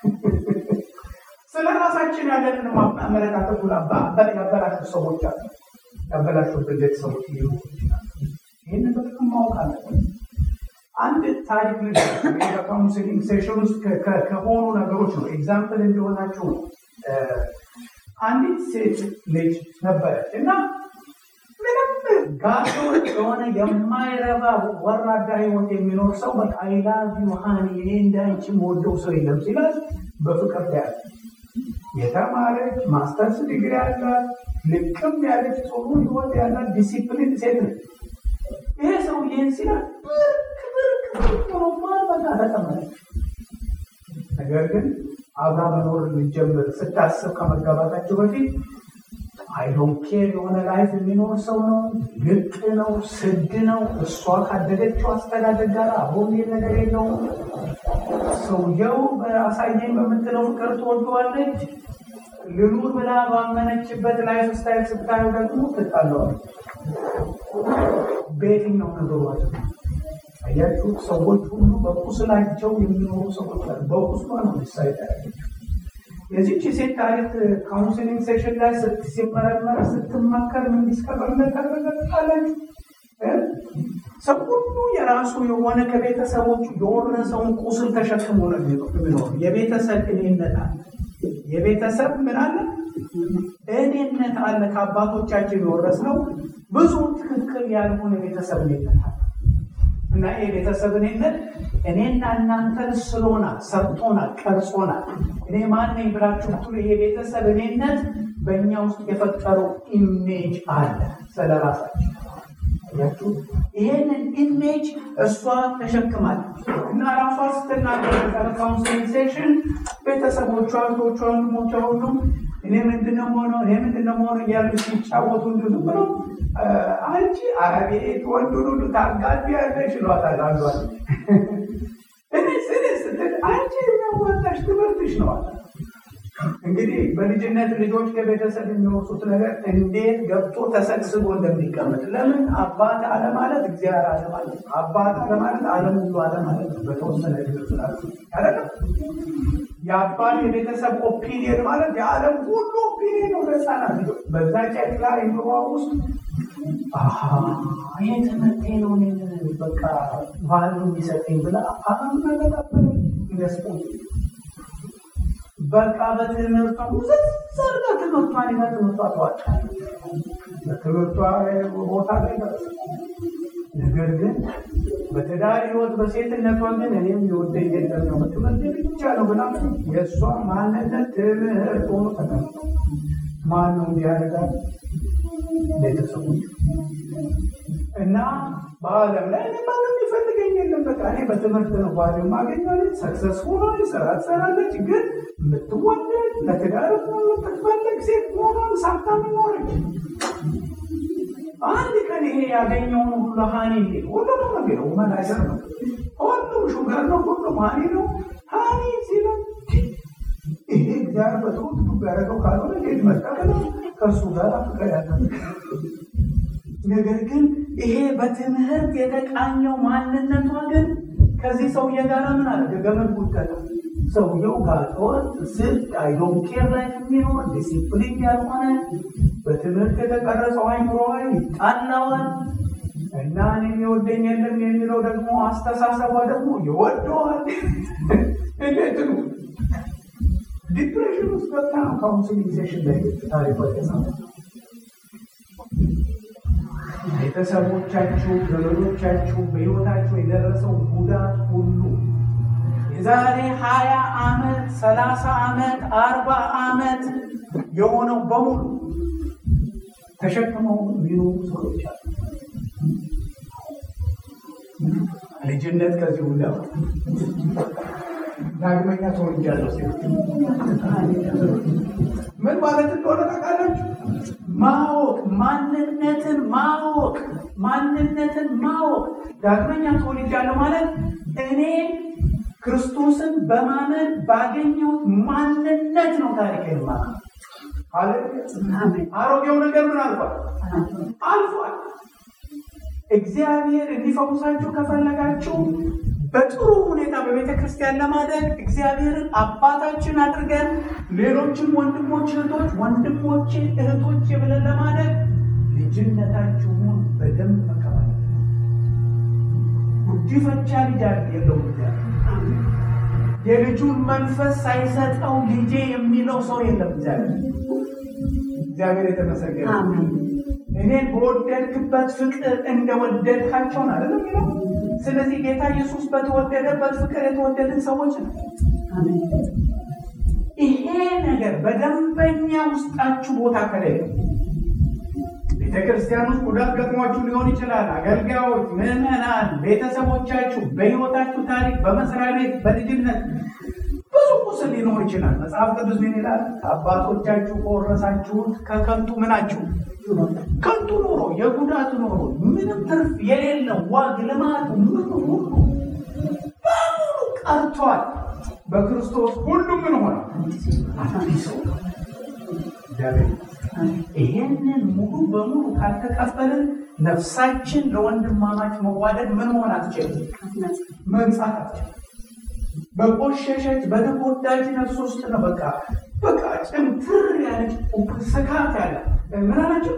ስለ ራሳችን ያለንን አመለካከቱ ያበላሹ ሰዎች አሉ። ያበላሹብን ቤተሰቦች ሊሆኑ ይችላል። ይህንን በጣም ማወቅ አለብን። አንድ ታሪክ በካውንስሊንግ ሴሽን ውስጥ ከሆኑ ነገሮች ነው ኤግዛምፕል እንዲሆናችሁ ነው። አንዲት ሴት ልጅ ነበረች እና ምንም ጋር የሆነ የማይረባ ወራዳ ህይወት የሚኖር ሰው በቃ አይ ላቭ ዩ ሃኒ እኔ እንዳንቺ የምወደው ሰው የለም ሲላት በፍቅር ታያለች። የተማረች ማስተርስ ዲግሪ ያላት ልቅም ያለች ጥሩ ህይወት ያላት ዲሲፕሊን ሴት ነች። ይሄ ሰው ይህን ሲላት ኖርማል በቃ ተቀመጠች። ነገር ግን አብራ መኖር ልጀምር ስታስብ ከመጋባታቸው በፊት አይ ዶንት ኬር የሆነ ላይፍ የሚኖር ሰው ነው። ልቅ ነው፣ ስድ ነው። እሷ ካደገችው አስተዳደግ ጋር አሁን ነገር የለውም። ሰውየው በአሳየኝ በምትለው ፍቅር ትወደዋለች። ልኑር ብላ ባመነችበት ላይፍ ስታይል ስታየው ደግሞ ትጣለዋለች። በየትኛው ነገሯት አያችሁ፣ ሰዎች ሁሉ በቁስላቸው የሚኖሩ ሰዎች አሉ። በቁስሏ ነው ዲሳይድ ያደረገችው። የዚህች ሴት ታሪክ ካውንስሊንግ ሴሽን ላይ ሲመረመር ስትመከር ምን ዲስከቨር እንደተደረገ ሰው ሁሉ የራሱ የሆነ ከቤተሰቦቹ የወረሰውን ቁስል ተሸክሞ ነው የሚኖር። የቤተሰብ እኔነት አለ። የቤተሰብ ምን አለ? እኔነት አለ። ከአባቶቻችን የወረስነው ብዙ ትክክል ያልሆነ የቤተሰብ እኔነት አለ እና የቤተሰብ እኔነት እኔና እናንተን ስሎናል፣ ሰርቶናል፣ ቀርጾናል። እኔ ማን ነኝ ብላችሁ ብትሉ የቤተሰብ እኔነት በእኛ ውስጥ የፈጠረው ኢሜጅ አለ ስለራሳችን። ያችሁ ይሄንን ኢሜጅ እሷ ተሸክማለች እና ራሷ ስትናገር ካውንስሊንግ ሴሽን ቤተሰቦቿ፣ እህቶቿ፣ ወንድሞቿ ሁሉ እኔ ምንድነው ሆኖ እያሉ ሲጫወቱ እንደዚህ ብለው አንቺ አቤት ወንዱን ሁሉ ታጋቢያለሽ ይሏታል። አንዷል እኔ አንቺ የሚያዋጣሽ ትምህርትሽ ነው አለ። እንግዲህ በልጅነት ልጆች ከቤተሰብ የሚወርሱት ነገር እንዴት ገብቶ ተሰብስቦ እንደሚቀመጥ። ለምን አባት አለ ማለት እግዚአብሔር አለ ማለት ነው። አባት አለ ማለት ዓለም ሁሉ አለ ማለት ነው። በተወሰነ ይችላል አይደል? የአባት የቤተሰብ ኦፒኒየን ማለት የዓለም ሁሉ ኦፒኒየን ነው። ለሕፃናት ልጆች በዛ ጨቅላ አይምሮ ውስጥ ይሄ ትምህርቴ ነው በቃ ቫሉ የሚሰጠኝ ብላ አማመለካከል ይመስላል። በቃ በትምህርቷ ዘርጋ ትምህርቷን ትምህርቷ ተዋጣለች። በትምህርቷ ቦታ ላይ ነገር ግን በትዳር ህይወት በሴትነቷ ግን እኔም የወደኝ የለም ነው ትምህርት ብቻ ነው ብላ የእሷ ማንነት ትምህርት ሆኖ ተቀምጦ ማን ነው እንዲያደርጋል? ቤተሰቦች እና በዓለም ላይ እኔ ማንም ይፈልገኝ የለም። በቃ እኔ በትምህርት ነው ባል ማገኛለች፣ ሰክሰስፉል ሆነ ስራ ትሰራለች። ግን የምትወደድ ለትዳር የምትፈልግ ሴት መሆኗን ሳታምን ኖረች። አንድ ቀን ይሄ ያገኘውን ሁሉ ሀኒ እንዴ ሁሉም ነው የሚለው መናገር ነው። ሁሉም ሹገር ነው፣ ሁሉም ሀኒ ነው። ሀኒ ሲለ ይሄ እግዚአብሔር በትሁት ያደረገው ካልሆነ ሄድ መጠቀም ከእሱ ጋር ፍቅር ያለ። ነገር ግን ይሄ በትምህርት የተቃኘው ማንነቷ ግን ከዚህ ሰውዬ ጋር ምን አለ? ገመድ ጉተታ። ሰውየው ጋጦት ስልክ አይዶን ኬር ላይ የሚኖር ዲሲፕሊን ያልሆነ በትምህርት የተቀረጸው አይምሮዋ ይጣላዋል። እና እኔ የወደኝ የለም የሚለው ደግሞ አስተሳሰቧ ደግሞ ይወደዋል። እንዴት ነው ዲፕሬሽን ውስጥ ገብታ ነው ካውንስሊንግ ሴሽን ላይ ታሪኳ ተሰማ። ቤተሰቦቻችሁ፣ ዘመዶቻችሁ በሕይወታችሁ የደረሰው ጉዳት ሁሉ የዛሬ 20 ዓመት 30 ዓመት 40 ዓመት የሆነው በሙሉ ተሸክመው የሚኖሩ ሰዎች አሉ። ልጅነት ከዚህ ሁሉ ዳግመኛ ተወልጃለሁ ሲል ምን ማለት እንደሆነ ታውቃላችሁ? ማወቅ፣ ማንነትን ማወቅ። ዳግመኛ ተወልጃለሁ ማለት እኔ ክርስቶስን በማመን ባገኘሁት ማንነት ነው ታሪክ ማለት። አሮጌው ነገር ምን አልፏል። እግዚአብሔር እንዲፈውሳችሁ ከፈለጋችሁ በጥሩ ሁኔታ በቤተ ክርስቲያን ለማደግ እግዚአብሔርን አባታችን አድርገን ሌሎችም ወንድሞች እህቶች ብለን ለማደግ ልጅነታችሁን በደንብ መቀበል። ጉዲፈቻ ልጅ የለውም። የልጁን መንፈስ ሳይሰጠው ልጄ የሚለው ሰው የለም። እግዚአብሔር የተመሰገነ። እኔን በወደድክበት ፍቅር እንደወደድካቸውን አይደለም የሚለው። ስለዚህ ጌታ ኢየሱስ በተወደደበት ፍቅር የተወደድን ሰዎች ነው። ይሄ ነገር በደንበኛ ውስጣችሁ ቦታ ከሌለ ቤተክርስቲያን ውስጥ ጉዳት ገጥሟችሁ ሊሆን ይችላል። አገልጋዮች፣ ምዕመናን፣ ቤተሰቦቻችሁ በሕይወታችሁ ታሪክ በመስሪያ ቤት በልጅነት ብዙ ቁስል ሊኖር ይችላል። መጽሐፍ ቅዱስ ምን ይላል? አባቶቻችሁ ከወረሳችሁት ከከንቱ ምናችሁ ከንቱ ኑሮ፣ የጉዳት ኑሮ፣ ምንም ትርፍ የሌለው ዋግ ልማቱ ምን ሁሉ በሙሉ ቀርቷል። በክርስቶስ ሁሉም ምን ሆነ? አዲስ ሆነ። ይሄንን ሙሉ በሙሉ ካልተቀበልን ነፍሳችን ለወንድማማች መዋደድ ምን ሆነ? አትችልም፣ መንጻት አትችልም። በቆሸሸች በተጎዳች ነፍስ ውስጥ ነው በቃ ጭምትር ያለች ስካት ያለ ምን አላቸው?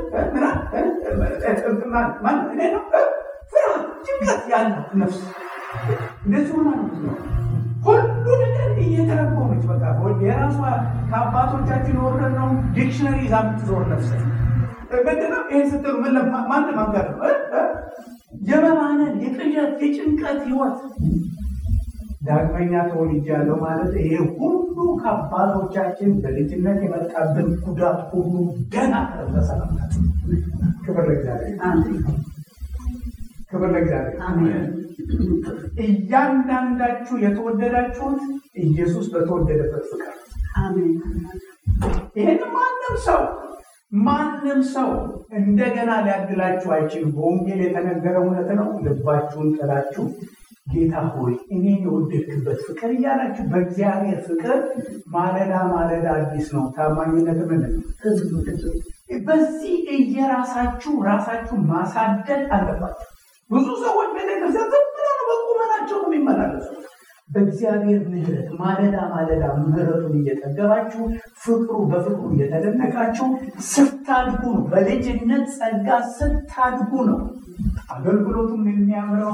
እኔ ነው ፍርሃት፣ ጭንቀት ያለ ነፍስ እንደዚህ ሆና ነው ሁሉ ነገር እየተረጎመች በቃ የራሷ ከአባቶቻችን የወረድ ነው ዲክሽነሪ ይዛ የምትዞር ነፍስ ምንድነው? ይህን ስትሉ ማን ማንገር ነው? የመባነን የቅዠት የጭንቀት ህይወት። ዳግመኛ ተወልጃለሁ ማለት ይሄ ሁሉ ከአባቶቻችን በልጅነት የመጣብን ጉዳት ሁሉ ገና ተሰላምታት። ክብር ለእግዚአብሔር። እያንዳንዳችሁ የተወደዳችሁት ኢየሱስ በተወደደበት ፍቅር። ይህን ማንም ሰው እንደገና ሊያድላችሁ አይችልም። በወንጌል የተነገረ እውነት ነው። ልባችሁን ጥላችሁ ጌታ ሆይ እኔ የወደድክበት ፍቅር እያላችሁ በእግዚአብሔር ፍቅር ማለዳ አዲስ ነው። ታማኝነት ምን በዚህ ራሳችሁ ማሳደግ አለባችሁ። ብዙ ሰዎች ቤተክርስቲያን ዘምራን በቁመናቸው ነው የሚመላለሱ። በእግዚአብሔር ምሕረት ማለዳ ምሕረቱን እየጠገባችሁ በፍቅሩ እየተደነቃችሁ ስታድጉ ነው። በልጅነት ጸጋ ስታድጉ ነው አገልግሎቱም የሚያምረው፣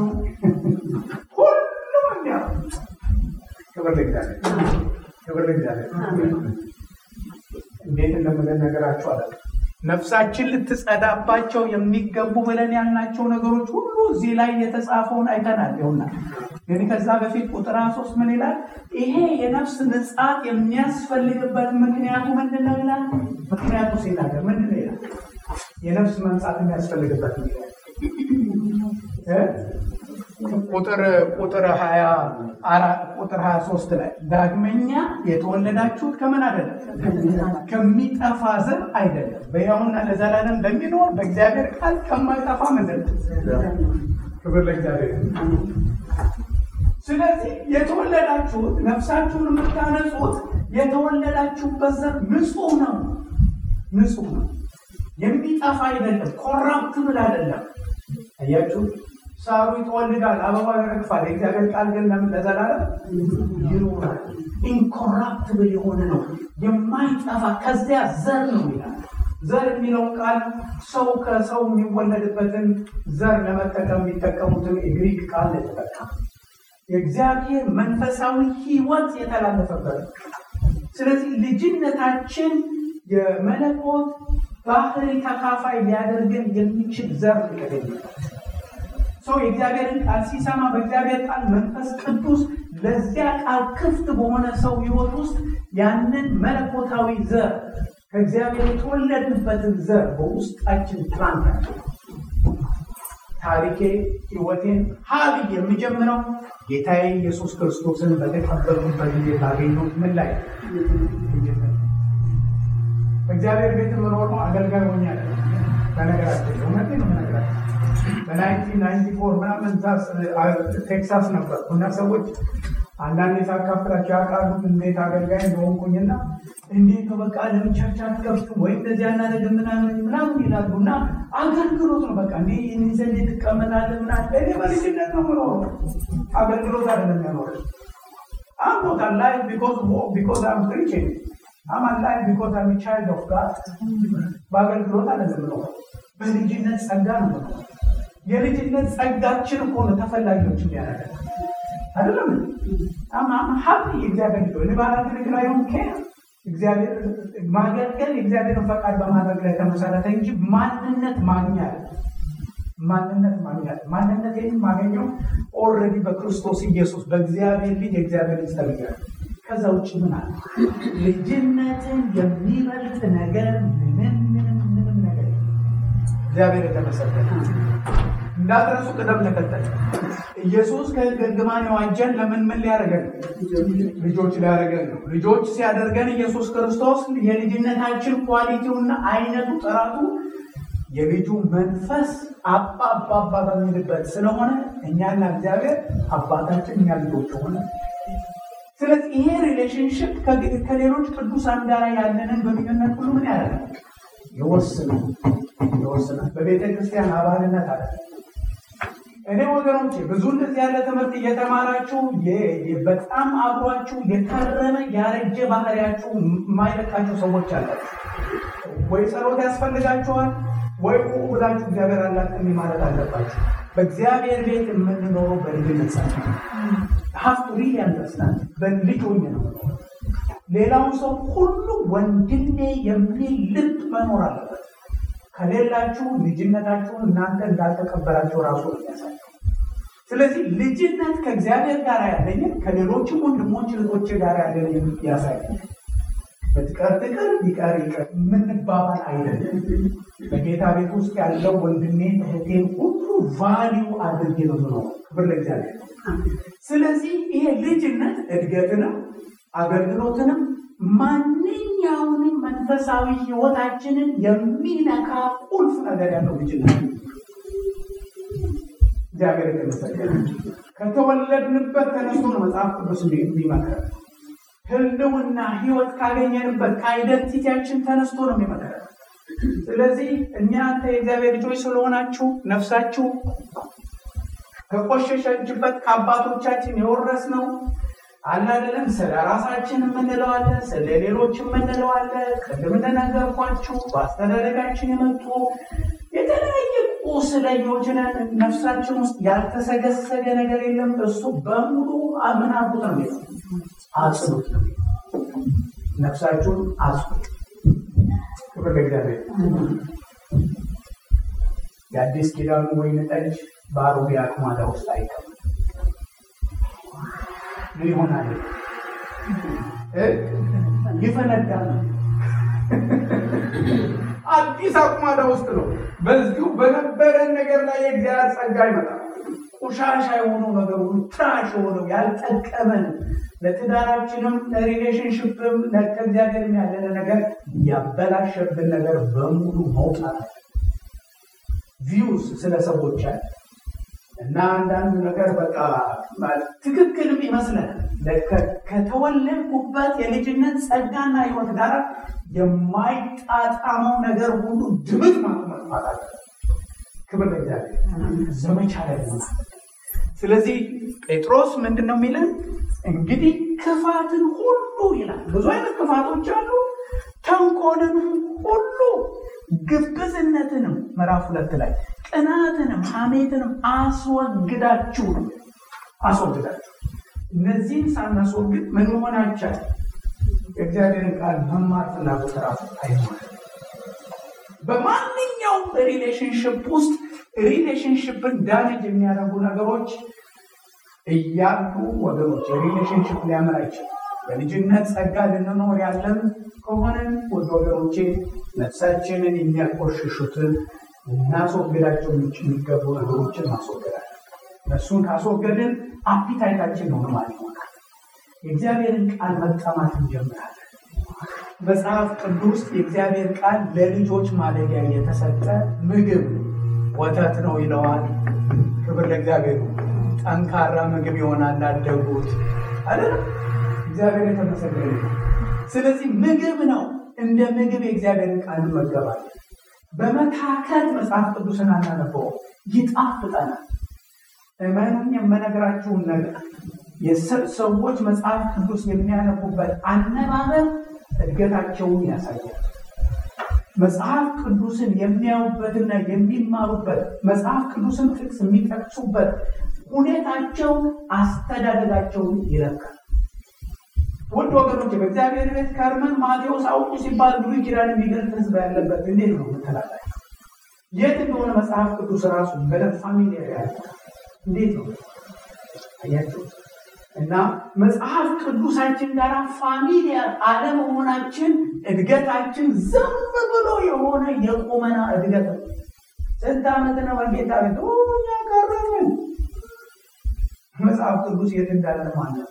ሁሉም የሚያምረው። ክብር ለእግዚአብሔር። እንዴት እንደምለን ነገራችሁ አለ። ነፍሳችን ልትጸዳባቸው የሚገቡ ብለን ያልናቸው ነገሮች ሁሉ እዚህ ላይ የተጻፈውን አይተናል። ይሆናል ግን ከዛ በፊት ቁጥር 3 ምን ይላል? ይሄ የነፍስ ንጻት የሚያስፈልግበት ምክንያቱ ምንድነው ይላል። ምክንያቱ ሲናገር ምንድነው ይላል? የነፍስ መንጻት የሚያስፈልግበት ምክንያት ቁጥር 23 ላይ ዳግመኛ የተወለዳችሁት ከምን አይደለም? ከሚጠፋ ዘር አይደለም፣ በሕያውና ለዘላለም በሚኖር በእግዚአብሔር ቃል ከማይጠፋ ምንድን ነው? ክብር ለእግዚአብሔር። ስለዚህ የተወለዳችሁት ነፍሳችሁን የምታነጹት የተወለዳችሁበት ዘር ንጹህ ነው፣ ንጹህ ነው፣ የሚጠፋ አይደለም፣ ኮራፕትብል አይደለም። አያችሁ፣ ሳሩ ይተወልዳል፣ አበባው ይረግፋል፣ የእግዚአብሔር ቃል ግን ለዘላለም ይኖራል። ኢንኮራፕትብል የሆነ ነው፣ የማይጠፋ ከዚያ ዘር ነው ይላል። ዘር የሚለው ቃል ሰው ከሰው የሚወለድበትን ዘር ለመጠቀም የሚጠቀሙትን የግሪክ ቃል የተጠቀመ የእግዚአብሔር መንፈሳዊ ሕይወት የተላለፈበት። ስለዚህ ልጅነታችን የመለኮት ባህሪ ተካፋይ ሊያደርገን የሚችል ዘር ይቀደኛል። ሰው የእግዚአብሔርን ቃል ሲሰማ በእግዚአብሔር ቃል መንፈስ ቅዱስ ለዚያ ቃል ክፍት በሆነ ሰው ሕይወት ውስጥ ያንን መለኮታዊ ዘር ከእግዚአብሔር የተወለድንበትን ዘር በውስጣችን ፕላንት ያለው ታሪኬ ሕይወቴን ሀብ የሚጀምረው ጌታዬ ኢየሱስ ክርስቶስን በተቀበልኩበት ጊዜ ባገኘሁት ምን ላይ በእግዚአብሔር ቤት መኖር ነው። አገልጋይ ሆኛለሁ። በነገራችን እውነቴ ነው የምነግራቸው። በ1994 ምናምን ቴክሳስ ነበርኩ እና ሰዎች አንዳንድ ሳካፍላቸው ያውቃሉ እንዴት አገልጋይ እንደሆንኩኝና እንዴት ነው በቃ ለምን ቸርች አትከፍቱም ወይ እንደዚህ ያናደግ ምናምን ይላሉ። እና አገልግሎት ነው በቃ እንዴ እንዘንድ ትቀመጣለህ ምናምን። እኔ በልጅነት ነው የምኖረው፣ አገልግሎት አይደለም የሚያኖረው። I'm not alive because I'm preaching. I'm alive because I'm a child of God. በአገልግሎት አይደለም ነው፣ በልጅነት ጸጋ ነው። የልጅነት ጸጋችን እኮ ነው ተፈላጊዎች የሚያደርገን አይደለም። I'm happy እግዚአብሔር ነው ለባራት ነገር አይሆን እግዚአብሔር ማገልገል የእግዚአብሔርን ፈቃድ በማድረግ ላይ ተመሰረተ እንጂ ማንነትን ማገኘው ኦልሬዲ በክርስቶስ ኢየሱስ በእግዚአብሔር ልጅ የእግዚአብሔር ልጅ ተብያለሁ። ከዛ ውጭ ምን አለ? ልጅነትን የሚበልጥ ነገር ምንም ነገር እግዚአብሔር የተመሰገነ እንዳትረሱ። ቅደም ተከተል ኢየሱስ ከእርግማን የዋጀን ለምን ሊያደርገን? ልጆች ሊያደርገን ነው። ልጆች ሲያደርገን ኢየሱስ ክርስቶስ የልጅነታችን ኳሊቲውና አይነቱ ጥራቱ የልጁ መንፈስ አባ በሚልበት ስለሆነ እኛና እግዚአብሔር አባታችን እኛ ልጆች ሆነ። ስለዚህ ይሄ ሪሌሽንሽፕ ከሌሎች ቅዱሳን ጋር ያለንን በግንኙነት ሁሉ ምን ያደርጋል? ይወስናል። በቤተ ክርስቲያን አባልነት አለ። እኔ ወገኖቼ ብዙ እንደዚህ ያለ ትምህርት እየተማራችሁ በጣም አብሯችሁ የከረመ ያረጀ ባህሪያችሁ የማይለቃችሁ ሰዎች አላችሁ። ወይ ጸሎት ያስፈልጋችኋል ወይ ብላችሁ እግዚአብሔር አላቅም ማለት አለባችሁ። በእግዚአብሔር ቤት የምንኖረው በልጅነት ጸጋ ሀፍቱ ሪሊ አንደርስታንድ በልጅ ሆኜ ነው። ሌላውን ሰው ሁሉ ወንድሜ የሚል ልብ መኖር አለበት። ከሌላችሁ ልጅነታችሁን እናንተ እንዳልተቀበላችሁ ራሱ ያሳያል። ስለዚህ ልጅነት ከእግዚአብሔር ጋር ያለኝን ከሌሎችም ወንድሞች ልጆች ጋር ያለኝን ያሳያል። በትቀር ቢቀር የምንባባል አይደለም። በጌታ ቤት ውስጥ ያለው ወንድሜ እህቴን ሁሉ ቫሊዩ አድርጌ ነው የምኖረው። ክብር ለእግዚአብሔር። ስለዚህ ይሄ ልጅነት እድገትንም አገልግሎትንም ማንኛውንም መንፈሳዊ ሕይወታችንን የሚነካ ቁልፍ ነገር ያለው ልጅነት እግዚአብሔር የተመሰገነ። ከተወለድንበት ተነስቶ ነው መጽሐፍ ቅዱስ የሚመክረን። ህልውና ሕይወት ካገኘንበት ከአይደንቲቲያችን ተነስቶ ነው የሚመክረን። ስለዚህ እናንተ የእግዚአብሔር ልጆች ስለሆናችሁ ነፍሳችሁ ከቆሸሸችበት ከአባቶቻችን የወረስነው አላደለም። ስለ ራሳችን የምንለዋለን፣ ስለ ሌሎች የምንለዋለን። ቅድም እንደነገርኳችሁ በአስተዳደጋችን የመጡ የተለያየ ቁስለኞች ነን። ነፍሳችን ውስጥ ያልተሰገሰገ ነገር የለም። እሱ በሙሉ ምን አርጉት ነው የሚለው? አጽኑት ነው። ነፍሳችሁን አጽኑት። ክብር ለእግዚአብሔር። የአዲስ ኪዳኑ ወይን ጠጅ በአሮጌ አቁማዳ ውስጥ አይቀርም። ምን ይሆናል? ይፈነዳል። አዲስ አቁማዳ ውስጥ ነው። በዚሁ በነበረን ነገር ላይ የእግዚአብሔር ጸጋ ይመጣል። ቆሻሻ የሆነው ነገር ሁሉ ትራሽ የሆነው ያልጠቀመን ለትዳራችንም ለሪሌሽንሽፕም ለእግዚአብሔር ያለን ነገር ያበላሸብን ነገር በሙሉ መውጣት ቪውስ ስለ ሰዎች አለ እና አንዳንዱ ነገር በቃ ትክክልም ይመስለናል። ከተወለድኩበት የልጅነት ጸጋና ሕይወት ጋር የማይጣጣመው ነገር ሁሉ ድምጥ ማጥፋት አለ። ክብር ለእግዚአብሔር። ዘመቻ ላይ ነው። ስለዚህ ጴጥሮስ ምንድነው የሚለን? እንግዲህ ክፋትን ሁሉ ይላል። ብዙ አይነት ክፋቶች አሉ። ተንኮልን ሁሉ፣ ግብዝነትንም ምዕራፍ 2 ላይ ቅናትንም ሐሜትንም አስወግዳችሁ ነው። አስወግዳችሁ እነዚህን ሳናስወግድ ምን መሆን አይቻልም። የእግዚአብሔርን ቃል መማር ፍላጎት ራሱ አይሆንም። በማንኛውም ሪሌሽንሽፕ ውስጥ ሪሌሽንሽፕን ዳሜጅ የሚያደርጉ ነገሮች እያሉ ወገኖች የሪሌሽንሽፕ ሊያመራ ይችላል። በልጅነት ጸጋ ልንኖር ያለን ከሆነን ወደ ወገኖቼ ነፍሳችንን የሚያቆሽሹትን እናስወግዳቸው የሚገቡ ነገሮችን ማስወገዳል። እነሱን ካስወገድን አፒታይታችን ነው ማለት ይሆናል። የእግዚአብሔርን ቃል መጠማት እንጀምራለን። መጽሐፍ ቅዱስ የእግዚአብሔር ቃል ለልጆች ማደጊያ የተሰጠ ምግብ ወተት ነው ይለዋል። ክብር ለእግዚአብሔር። ጠንካራ ምግብ ይሆናል ላደጉት አይደል? እግዚአብሔር የተመሰገነ ነው። ስለዚህ ምግብ ነው። እንደ ምግብ የእግዚአብሔርን ቃል እንመገባለን። በመታከት መጽሐፍ ቅዱስን አናነበው፣ ይጣፍጠናል። እመኑኝ የምነግራችሁን ነገር የሰዎች መጽሐፍ ቅዱስ የሚያነቡበት አነባበብ እድገታቸውን ያሳያል። መጽሐፍ ቅዱስን የሚያዩበትና የሚማሩበት መጽሐፍ ቅዱስን ጥቅስ የሚጠቅሱበት ሁኔታቸው አስተዳደጋቸውን ይለካል። ውድ ወገኖች በእግዚአብሔር ቤት ከርመን ማቴዎስ አውጡ ሲባል ብሉይ ኪዳን የሚገልጥ ሕዝብ ያለበት እንዴት ነው የምትላላችሁ? የት እንደሆነ መጽሐፍ ቅዱስ ራሱ በደንብ ፋሚሊየር ያለ እንዴት ነው አያችሁ? እና መጽሐፍ ቅዱሳችን ጋር ፋሚሊየር አለመሆናችን እድገታችን ዝም ብሎ የሆነ የቁመና እድገት ነው። ስንት ዓመት ነው በጌታ ቤት እኛ ቀረን። መጽሐፍ ቅዱስ የት እንዳለ ማለት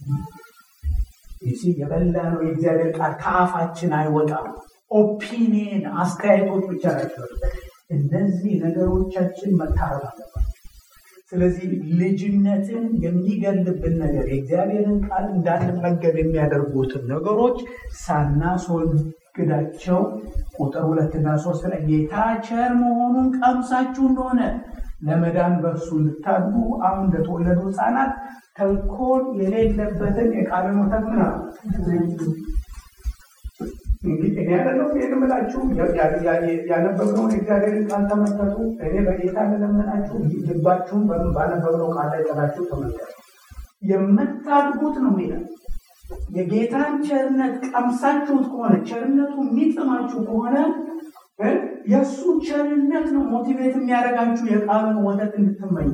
የበላ ነው። የእግዚአብሔር ቃል ከአፋችን አይወጣም። ኦፒኒየን አስተያየቶች ብቻ ናቸው። እነዚህ ነገሮቻችን መታረም አለባቸው። ስለዚህ ልጅነትን የሚገልብን ነገር የእግዚአብሔርን ቃል እንዳንመገብ የሚያደርጉትን ነገሮች ሳናስወግዳቸው ቁጥር 2 እና 3 ላይ ጌታ ቸር መሆኑን ቀምሳችሁ እንደሆነ ለመዳን በእርሱ እንድታድጉ አሁን እንደተወለዱ ሕፃናት ተንኮል የሌለበትን የቃልን ወተት ምናምን እንግዲህ እኔ ያለው የምላችሁ ያነበብነውን የእግዚአብሔርን ቃል ተመልከቱ። እኔ በጌታ ለለመናችሁ ልባችሁን ባነበብነው ቃል ላይ ጥላችሁ ተመልከቱ። የምታድጉት ነው የሚለው የጌታን ቸርነት ቀምሳችሁት ከሆነ ቸርነቱ የሚጥማችሁ ከሆነ የእሱ ቸርነት ነው ሞቲቬት የሚያደርጋችሁ የቃሉን ወተት እንድትመኝ።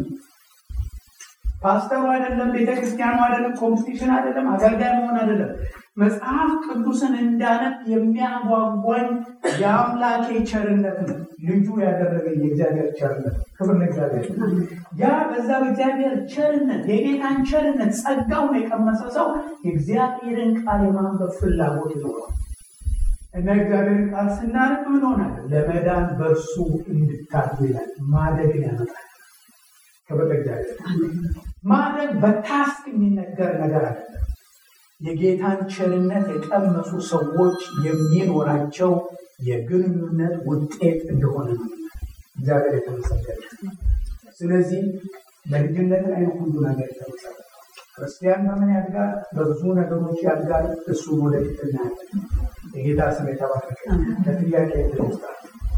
ፓስተሩ አይደለም፣ ቤተክርስቲያኑ አይደለም፣ ኮምፒቲሽን አይደለም፣ አገልጋይ መሆን አይደለም። መጽሐፍ ቅዱስን እንዳነብ የሚያጓጓኝ የአምላኬ ቸርነት ነው። ልጁ ያደረገኝ የእግዚአብሔር ቸርነት። ክብር ለእግዚአብሔር። ያ በዛ በእግዚአብሔር ቸርነት የጌታን ቸርነት ጸጋውን የቀመሰ ሰው የእግዚአብሔርን ቃል የማንበብ ፍላጎት ይኖረዋል። እና እግዚአብሔርን ቃል ስናነብ ምን ሆናል? ለመዳን በእርሱ እንድታድጉ ይላል። ማደግን ያመጣል። ክብር ለእግዚአብሔር። ማደግ በታስክ የሚነገር ነገር አይደለም። የጌታን ቸርነት የቀመሱ ሰዎች የሚኖራቸው የግንኙነት ውጤት እንደሆነ ነው። እግዚአብሔር የተመሰገነ። ስለዚህ በልጅነት ላይ ሁሉ ነገር ይተመሰገነ። ክርስቲያን በምን ያድጋል? በብዙ ነገሮች ያድጋል። እሱን ወደፊት እናያለን። የጌታ ስም የተባረከ። ለጥያቄ ይመስላል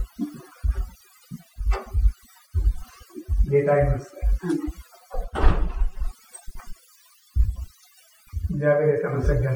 ጌታ ይመስላል። እግዚአብሔር የተመሰገነ።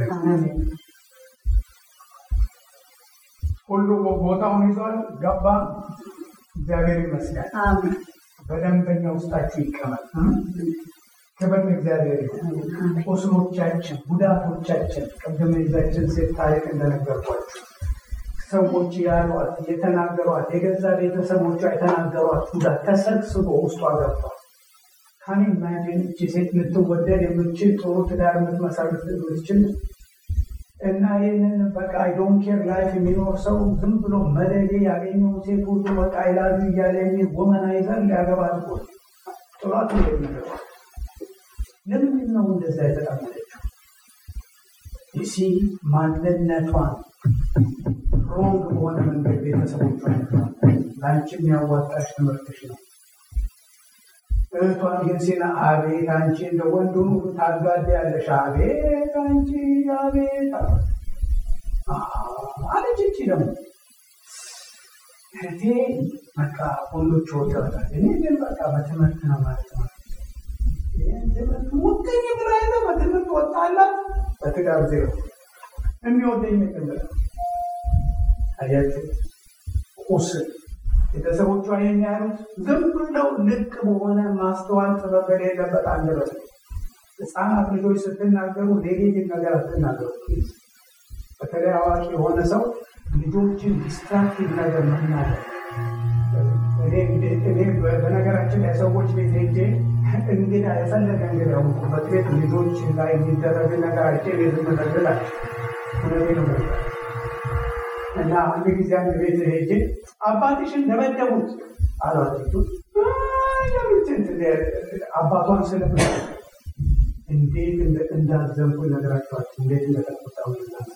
ሁሉ ቦታውን ይዟል። ገባ። እግዚአብሔር ይመስላል። በደንበኛ ውስጣችሁ ይቀመጥ። ክብር ለእግዚአብሔር ይሁን። ቁስሎቻችን፣ ጉዳቶቻችን ቅድም ይዛችን ሴት ታሪክ እንደነገርኳችሁ ሰዎች ያሏት የተናገሯት የገዛ ቤተሰቦቿ የተናገሯት ጉዳት ተሰብስቦ ውስጧ ገብቷል። ካን ኢማጂን እቺ ሴት ልትወደድ የምትችል ጥሩ ትዳር የምትመሰርት የምትችል እና ይህንን በቃ አይ ዶንት ኬር ላይፍ የሚኖር ሰው ዝም ብሎ መደዴ ያገኘው ሴት ሁሉ በቃ አይላሉ እያለ የሚል ወመናይዘር ሊያገባ አድርጎ ጥሏት ነገር ለምንድን ነው እንደዛ የተጣመደችው? ይሲ ማንነቷን ሮንግ በሆነ መንገድ ቤተሰቦቿን ለአንቺ የሚያዋጣሽ ትምህርትሽ ነው። እህቷን ግን ሲና አቤት አንቺ እንደ ወንዱን ታጋድ ያለሽ አቤት አንቺ አቤት አለች። እቺ ደግሞ እህቴ በቃ ወንዶች ወጣታል። እኔ ግን በቃ በትምህርት ነው ማለት ነው። ትምህርት ሙጥኝ ብላ ነው በትምህርት ወጣላት። በትዳር ዜሮ የሚወደኝ ምክንያት አያችሁ ቁስል ቤተሰቦቿ የሚያሉት ዝም ብለው ልቅ በሆነ ማስተዋል ጥበብ የሌለበት አንደበት። ህፃናት ልጆች ስትናገሩ ኔጌቲቭ ነገር አትናገሩ። በተለይ አዋቂ የሆነ ሰው ልጆችን ዲስትራክቲቭ ነገር መናገር። እኔ በነገራችን ላይ ሰዎች ቤት ሄጄ እንግዳ የፈለገ እንግዳ ያውቁበት ቤት ልጆች ላይ የሚደረግ ነገር አይቼ ቤት መጠግላቸው ሁነቴ ነው። እና አንድ ጊዜ አንድ ቤት ሄጄ አባትሽን ደበደቡት አሏት። አባቷን ስለብ እንዴት እንዳዘንኩ ነገራቸዋል። እንዴት እንደተቆጣሁ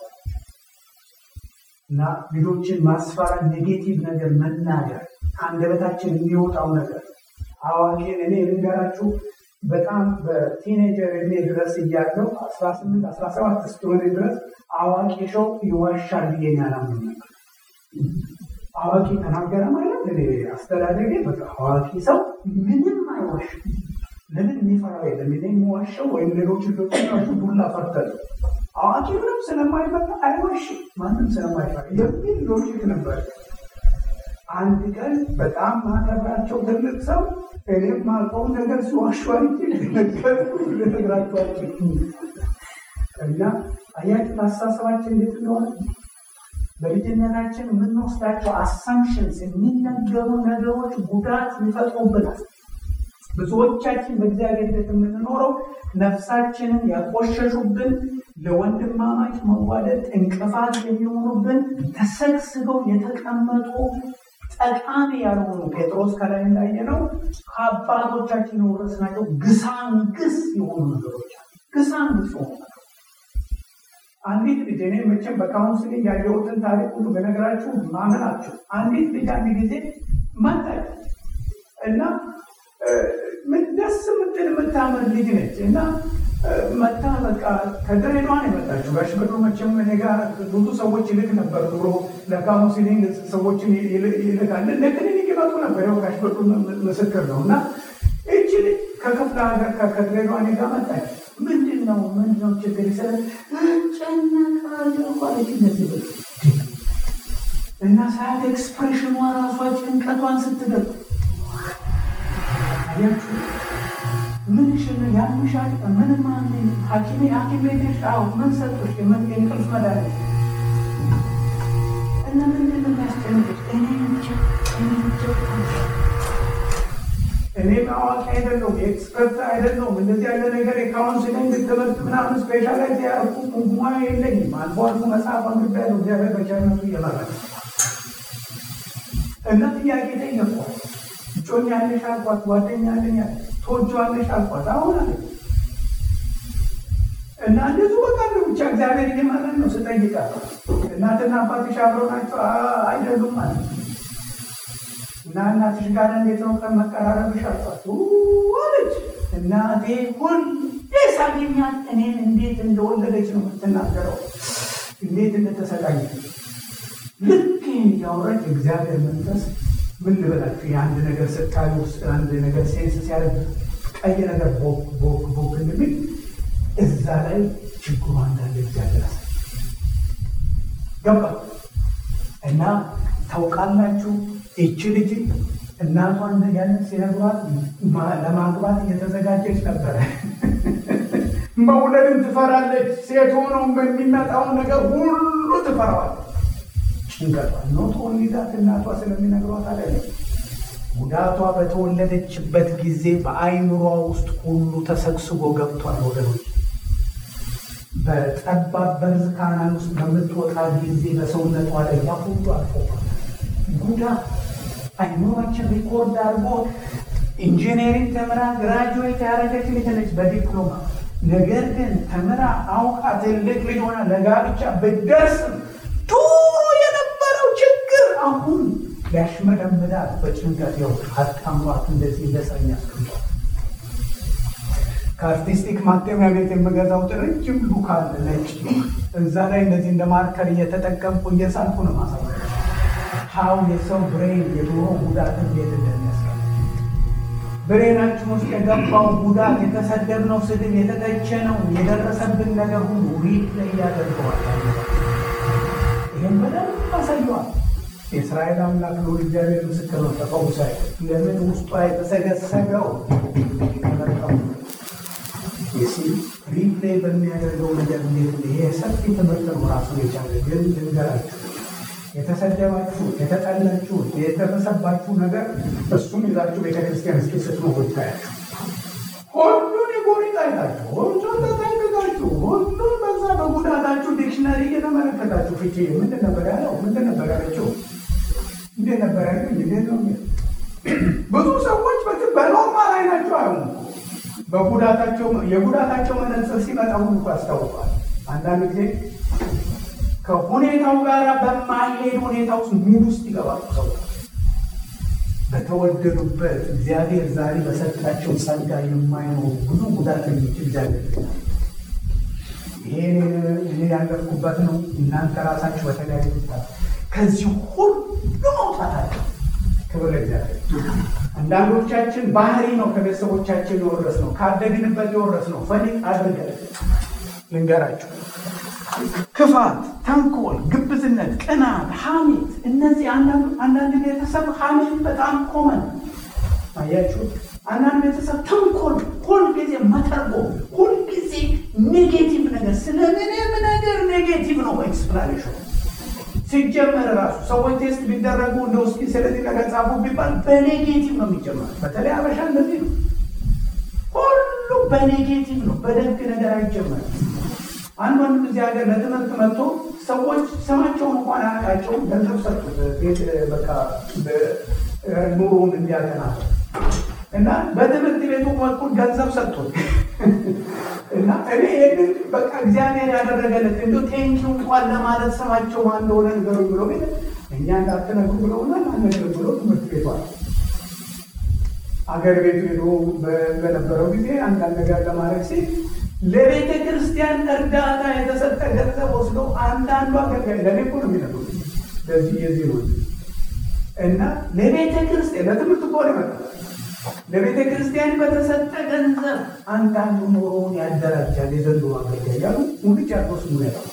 እና ልጆችን ማስፈራራት፣ ኔጌቲቭ ነገር መናገር፣ አንደበታችን የሚወጣው ነገር አዋቂን እኔ ልንገራችሁ በጣም በቲኔጀር እድሜ ድረስ እያለው 18 17 እስከሆነ ድረስ አዋቂ ሰው ይዋሻል ብዬ አላምንም ነበር። አዋቂ ተናገረ ማለት እኔ አስተዳደጌ በቃ አዋቂ ሰው ምንም አይዋሽም። ለምን የሚፈራው የለም። እኔ የምዋሸው ወይም ሌሎች ልጆች ናቸው ዱላ ፈርተል አዋቂ ምንም ስለማይፈራ አይዋሽም፣ ማንም ስለማይፈራ የሚል ሎጂክ ነበር። አንድ ቀን በጣም ማከብራቸው ትልቅ ሰው እኔም ማልቀውን ነገር ሲዋሸዋል ልነግራቸዋቸው እና አያችሁ አስተሳሰባችን እንዴት እንደሆነ በልጅነታችን የምንወስዳቸው አሳምፕሽንስ የሚነገሩ ነገሮች ጉዳት ይፈጥሩብናል። ብዙዎቻችን በእግዚአብሔር ቤት የምንኖረው ነፍሳችንን ያቆሸሹብን፣ ለወንድማማች መዋደድ እንቅፋት የሚሆኑብን ተሰግስገው የተቀመጡ ጠቃሚ ያልሆኑ ጴጥሮስ ከላይ እንዳየነው ከአባቶቻችን የወረስናቸው ግሳንግስ የሆኑ ነገሮች አሉ። ግሳንግስ የሆኑ አንዲት ልጅ እኔ መቼም በካውንስሊንግ ያየሁትን ታሪክ ሁሉ በነገራችሁ ማመናችሁ። አንዲት ልጅ አንድ ጊዜ መጣች እና ደስ የምትል የምታምር ልጅ ነች እና መታ በቃ ከድሬዳዋ ነው የመጣችው። ጋሽ በድሩ መቼም እኔ ጋር ብዙ ሰዎች ይልክ ነበር ድሮ ለካውንስሊንግ ሰዎችን ይልካል። ለክሊኒክ ይመጡ ነበር። ያው ጋሽ በድሩ ምስክር ነው። እና እቺ ልጅ ከክፍለ ሀገር ከድሬዳዋ እኔ ጋር መጣች። ምንድነው ችግር ይሰራል ጨነቃለሁ ማለት ነው። እና ሳይት ኤክስፕሬሽኗ ራሷ ጭንቀቷን ስትገልጥ አያችሁ ምንሽን ያምሻል ምን ማለት ሐኪም ቤትሽው ምን ሰጥቶሽ ምን እንቅልፍ መድኃኒት እና ምንድን ነው ያስጨንቅሽ? እኔ አዋቂ አይደለሁም፣ ኤክስፐርት አይደለሁም። እንደዚህ ያለ ነገር የካውንስሊንግ ትምህርት ምናምን ስፔሻላይዝ ያደረኩ ሙያ የለኝም። አልፎ አልፎ መጽሐፍ አንብቤያለሁ። እግዚአብሔር በቸርነቱ እየመራኝ እና ጥያቄ ጠየኳት። እጮኛ አለሽ አልኳት። ጓደኛ አለኝ ትወጂዋለሽ አልኳት። አሁን አለ እና እንደዚሁ በቃ ብቻ እግዚአብሔር እየመራኝ ነው ስጠይቃት። እናትና አባትሽ አብረው ናቸው? አይደሉም ማለት ነው። እና እናትሽ ጋር እንዴት ነው ከመቀራረብሽ አልኳት። ወለች እናቴ ሁሌ ሳገኛት እኔን እንዴት እንደወለደች ነው የምትናገረው፣ እንዴት እንደተሰቃየች። ልክ ያወራች እግዚአብሔር መንፈስ ምን ልበላችሁ፣ የአንድ ነገር ስታዩ አንድ ነገር ሴንስ ሲያደርግ ቀይ ነገር ቦክ እንደሚል እዛ ላይ ችግሯ እንዳለ እግዚአብሔር ገባ። እና ታውቃላችሁ እቺ ልጅ እናቷን ያንን ሲነግሯት ለማግባት እየተዘጋጀች ነበረ። መውለድን ትፈራለች። ሴት ሆነው በሚመጣውን ነገር ሁሉ ትፈራዋለች። ጭንቀቷ ኖት ኦንሊ ዛት እናቷ ስለሚነግሯት አይደለም፣ ጉዳቷ በተወለደችበት ጊዜ በአይምሯ ውስጥ ሁሉ ተሰግስጎ ገብቷል። ወገኖች በጠባብ በርዝ ካናል ውስጥ በምትወጣ ጊዜ በሰውነቷ ላይ ያ ሁሉ አልፎባል። ጉዳት አይምሯችን ሪኮርድ አድርጎ ኢንጂነሪንግ ተምራ ግራጁዌት ያደረገች ልጅ ነች በዲፕሎማ። ነገር ግን ተምራ አውቃ ትልቅ ልጅ ሆና ለጋብቻ ብትደርስም ዱሮ የነበረው ችግር አሁን ሊያሽመደምዳት በጭንቀት ያው አጣምሯት እንደዚህ እንደሰኛ አስቀምጧል። ከአርቲስቲክ ማተሚያ ቤት የምገዛው ረጅም ሉክ አለ ነጭ። እዛ ላይ እንደዚህ እንደ ማርከር እየተጠቀምኩ እየሳልኩ ነው ማሳወቅ ሀው የሰው ብሬን የዶሮ ጉዳት እንዴት እንደሚያስቀምጥ ብሬናችን ውስጥ የገባው ጉዳት፣ የተሰደብነው ስድብ፣ የተተቸነው የደረሰብን ነገር ሁሉ ሪፕሌይ ያደርገዋል። ይህም በደንብ አሳየዋል። የእስራኤል አምላክ ነው እግዚአብሔር ምስክር ነው። ተፈውሳይ ለምን ውስጧ የተሰገሰገው መጣው ሪፕሌይ በሚያደርገው ነገር እንዴት ይሄ ሰፊ ትምህርት ነው ራሱን የቻለ። ግን ልንገራችሁ የተሰደባችሁ የተጠላችሁ የደረሰባችሁ ነገር እሱም ይዛችሁ ቤተክርስቲያን እስኪ ስትኖሩ ይታያችሁ። ሁሉን የጎሪጥ አይታችሁ ሁሉን ተጠንቅቃችሁ ሁሉን በዛ በጉዳታችሁ ዲክሽነሪ እየተመለከታችሁ ፍቺ ምንድን ነበር ያለው ምንድን ነበር ያለችው እንዴት ነበር ያለ እንዴት ነው። ብዙ ሰዎች በኖርማል አይናቸው አይሆኑ በጉዳታቸው የጉዳታቸው መነጽር ሲመጣ ሁሉ ያስታውቃል። አንዳንድ ጊዜ ከሁኔታው ጋር በማይሄድ ሁኔታ ውስጥ ሙሉ ውስጥ ይገባሉ ሰዎች። በተወደዱበት እግዚአብሔር ዛሬ በሰጣቸው ጸጋ የማይኖሩ ብዙ ጉዳተኞች እግዚአብሔር ይሄን እኔ ያለፍኩበት ነው። እናንተ ራሳችሁ በተለያዩ ጉዳት ከዚህ ሁሉ መውጣታችሁ ክብር ለእግዚአብሔር። አንዳንዶቻችን ባህሪ ነው ከቤተሰቦቻችን የወረስነው ካደግንበት የወረስነው ፈሊጥ አድርገን ልንገራችሁ ክፋት፣ ተንኮል፣ ግብዝነት፣ ቅናት፣ ሐሜት እነዚህ አንዳንድ ቤተሰብ ሐሜት በጣም ኮመን አያችሁ። አንዳንድ ቤተሰብ ተንኮል ሁልጊዜ መተርጎም ሁልጊዜ ኔጌቲቭ ነገር ስለምንም ነገር ኔጌቲቭ ነው ኤክስፕላኔሽን ሲጀመር ራሱ ሰዎች ቴስት ቢደረጉ እንደው እስኪ ስለዚህ ነገር ጻፉ ቢባል በኔጌቲቭ ነው የሚጀመር። በተለይ አበሻ እንደዚህ ነው። ሁሉ በኔጌቲቭ ነው፣ በደግ ነገር አይጀመርም። አንድ ወንድም እዚህ ሀገር ለትምህርት መጥቶ ሰዎች ስማቸውን እንኳን አያውቃቸውም ገንዘብ ሰጡት ቤት በቃ ኑሮውን እንዲያጠና እና በትምህርት ቤቱ በኩል ገንዘብ ሰጡት እና እኔ ይህንን በቃ እግዚአብሔር ያደረገለት እንዲሁ ቴንኪው እንኳን ለማለት ስማቸው ማን እንደሆነ ነገሩ ብሎ ግን እኛ እንዳትነግሩ ብለውናል። አንነግርም ብሎ ትምህርት ቤቷል አገር ቤቱ ሄዶ በነበረው ጊዜ አንዳንድ ነገር ለማድረግ ሲል ለቤተ ክርስቲያን እርዳታ የተሰጠ ገንዘብ ወስዶ አንዳንዱ አገልጋይ ለቤቱ ነው የሚነግሩት ለዚህ የዚህ ነው እና ለቤተ ክርስቲያን ለትምህርት እኮ ነው የመጣው ለቤተ ክርስቲያን በተሰጠ ገንዘብ አንዳንዱ ኑሮውን ያደራጃል። የዘንድሮ አገልጋይ ያሉ ሙልጭ ያቆስ ነው ያለው።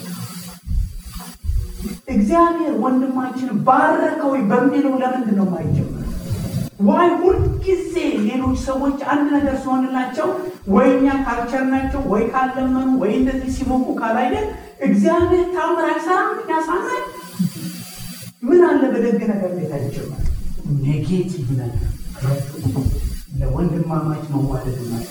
እግዚአብሔር ወንድማችን ባረከው በሚለው ለምንድን ነው የማይጀምረው? ዋይ ሁልጊዜ ሌሎች ሰዎች አንድ ነገር ሲሆንላቸው ወይኛ ካልቸር ናቸው ወይ ካለመኑ ወይ እንደዚህ ሲሞቁ ካላየ እግዚአብሔር ታምር አይሰራም። ያሳናል። ምን አለ በደግ ነገር ቤት አይጀምር ኔጌቲቭ ነገር ለወንድማማች መዋደድ ማለት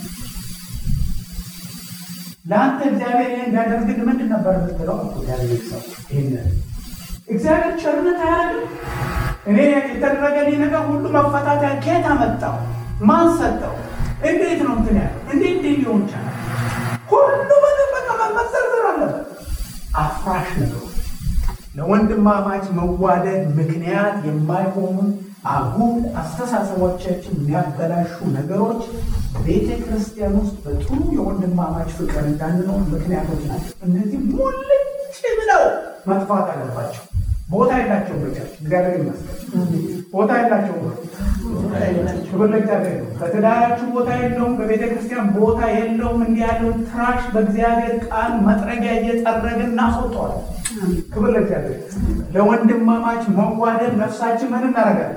ለአንተ እግዚአብሔር ይህን እንዳደርግን ምንድን ነበር የምትለው? እግዚአብሔር ሰው ይህን እግዚአብሔር ቸርነት አያደርግም። እኔ የተደረገልኝ ነገር ሁሉ መፈታት ከየት አመጣው? ማን ሰጠው? እንዴት ነው እንትን ያለው? እንዴት ሊሆን ይችላል? ሁሉ በቃ መዘርዘር አለበት። አፍራሽ ነገሮች ለወንድማማች መዋደድ ምክንያት የማይሆኑ አጉል አስተሳሰቦቻችን የሚያበላሹ ነገሮች ቤተ ክርስቲያን ውስጥ በጥሩ የወንድማማች ፍቅር እንዳንኖር ምክንያቶች ናቸው። እነዚህ ሙልጭ ብለው መጥፋት አለባቸው። ቦታ የላቸውም። ብቻቸው እግዚአብሔር ይመስገን ቦታ የላቸውም። ክብር ለእግዚአብሔር። በትዳራችሁ ቦታ የለውም፣ በቤተ ክርስቲያን ቦታ የለውም። እንዲህ ያለውን ትራሽ በእግዚአብሔር ቃል መጥረጊያ እየጠረግን እናስወጣዋለን። ክብር ለእግዚአብሔር። ለወንድማማች መዋደድ ነፍሳችን ምን እናደርጋለን?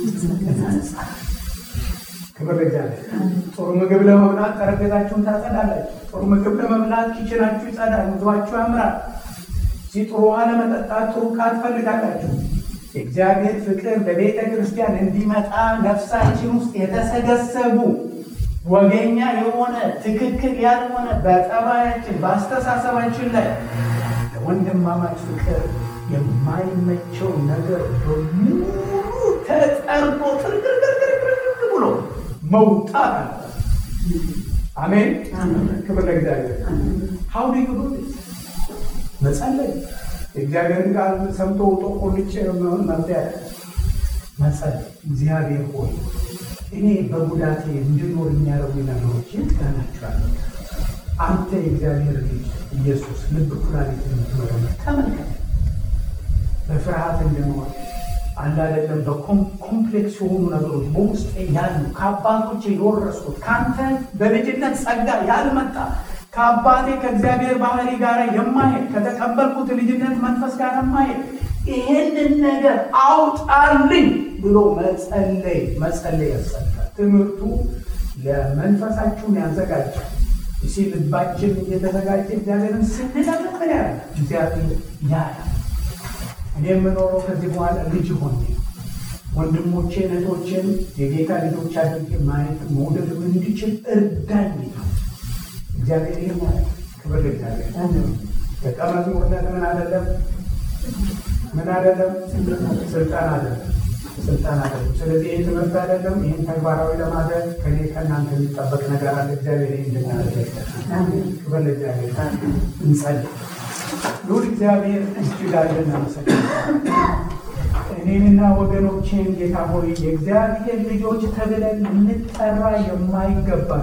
ክብር ለእግዚአብሔር። ጥሩ ምግብ ለመብላት ጠረጴዛችሁን ታጸዳላችሁ። ጥሩ ምግብ ለመብላት ኪችናችሁ ይጸዳል፣ ምግባችሁ ያምራል። ጥሩ ውሃ ለመጠጣት ጥሩ ዕቃ ትፈልጋላችሁ። የእግዚአብሔር ፍቅር በቤተ ክርስቲያን እንዲመጣ ነፍሳችን ውስጥ የተሰገሰጉ ወገኛ የሆነ ትክክል ያልሆነ በጠባያችን በአስተሳሰባችን ላይ ለወንድማማች ፍቅር የማይመቸው ነገር በሙሉ ተጠርጎ ትርግርግርግርግር ብሎ መውጣት አለ። አሜን። ክብር ለእግዚአብሔር። how do you do this? መጸለይ። የእግዚአብሔርን ቃል ሰምቶ ውጦ ቁልጭ የሚሆን መብት መጸለይ። እግዚአብሔር ሆይ እኔ በጉዳቴ እንድኖር የሚያደርጉ ነገሮች የት ጋር ናቸው? አንተ የእግዚአብሔር ልጅ ኢየሱስ ልብ ኩላሊት የምትመረምር ተመልከት። በፍርሃት እንድኖር አላደለም በኮምፕሌክስ የሆኑ ነገሮች በውስጤ ያሉ ከአባቶቼ የወረስኩት ከአንተ በልጅነት ጸጋ ያልመጣ ከአባቴ ከእግዚአብሔር ባህሪ ጋር የማይሄድ ከተቀበልኩት ልጅነት መንፈስ ጋር የማይሄድ ይሄንን ነገር አውጣልኝ ብሎ መጸለይ ያስፈልጋል። ትምህርቱ ለመንፈሳችሁን ያዘጋጃል። እሺ ልባችን እየተዘጋጀ እግዚአብሔርን ስንለምን ያለ እግዚአብሔር ያለ እኔ የምኖረው ከዚህ በኋላ ልጅ ሆኜ ወንድሞቼን እህቶቼን የጌታ ልጆች አድርጌ ማየት መውደድ እንድችል እርዳኝ ነው እግዚአብሔር ይማል። ክብር ለእግዚአብሔር። ደቀ መዝሙርነት ምን አይደለም ስልጣን አይደለም። ስለዚህ ይህ ትምህርት አይደለም። ይህን ተግባራዊ ለማድረግ ከኔ ከእናንተ የሚጠበቅ ነገር አለ። እግዚአብሔር እንድናደርግ ክብር ለእግዚአብሔር። እንጸልይ። ሉል እግዚአብሔር እጅግ አድርገን እናመሰግናለን። እኔንና ወገኖቼን ጌታ ሆይ የእግዚአብሔር ልጆች ተብለን ልንጠራ የማይገባን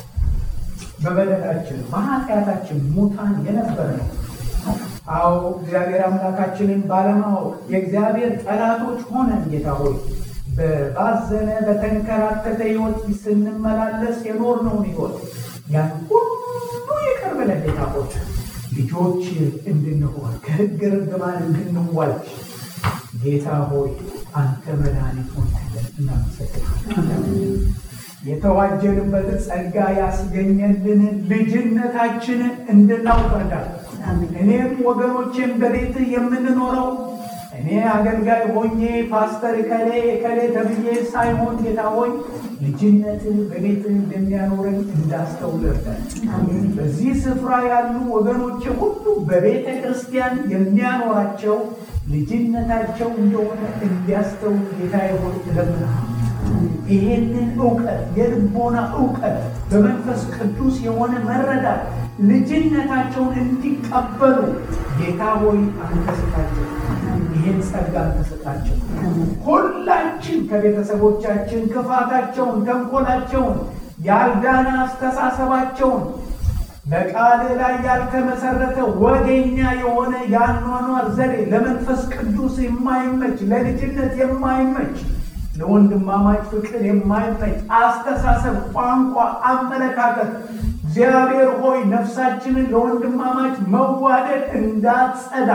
በበደላችን በኃጢአታችን ሙታን የነበርነው አዎ እግዚአብሔር አምላካችንን ባለማወቅ የእግዚአብሔር ጠላቶች ሆነን ጌታ ሆይ በባዘነ በተንከራተተ ሕይወት ስንመላለስ የኖርነውን ሕይወት ያን ሁሉ ይቅር ብለን ጌታ ሆይ ልጆች እንድንሆን ከሕግ ርግማን እንድንዋጅ ጌታ ሆይ አንተ መድኃኒት ሆነልን እናመሰግናለን። የተዋጀንበት ጸጋ ያስገኘልንን ልጅነታችንን እንድናውቅ እርዳን። እኔም ወገኖቼም በቤት የምንኖረው እኔ አገልጋይ ሆኜ ፓስተር ከሌ ተብዬ ሳይሆን ጌታ ሆይ ልጅነትን በቤት እንደሚያኖረን እንዳስተውል እርዳን። በዚህ ስፍራ ያሉ ወገኖቼ ሁሉ በቤተ ክርስቲያን የሚያኖራቸው ልጅነታቸው እንደሆነ እንዲያስተውል ጌታ ሆይ እለምንሃለሁ። ይሄንን እውቀት የልቦና እውቀት በመንፈስ ቅዱስ የሆነ መረዳት ልጅነታቸውን እንዲቀበሉ ጌታ ሆይ አንተ ስጣቸው። ይህን ጸጋ አንተ ስጣቸው። ሁላችን ከቤተሰቦቻችን ክፋታቸውን፣ ተንኮላቸውን፣ ያልዳነ አስተሳሰባቸውን በቃል ላይ ያልተመሰረተ ወገኛ የሆነ የአኗኗር ዘዴ ለመንፈስ ቅዱስ የማይመች ለልጅነት የማይመች ለወንድማማች ፍቅር የማይመች አስተሳሰብ፣ ቋንቋ፣ አመለካከት እግዚአብሔር ሆይ ነፍሳችንን ለወንድማማች መዋደድ እንዳትጸዳ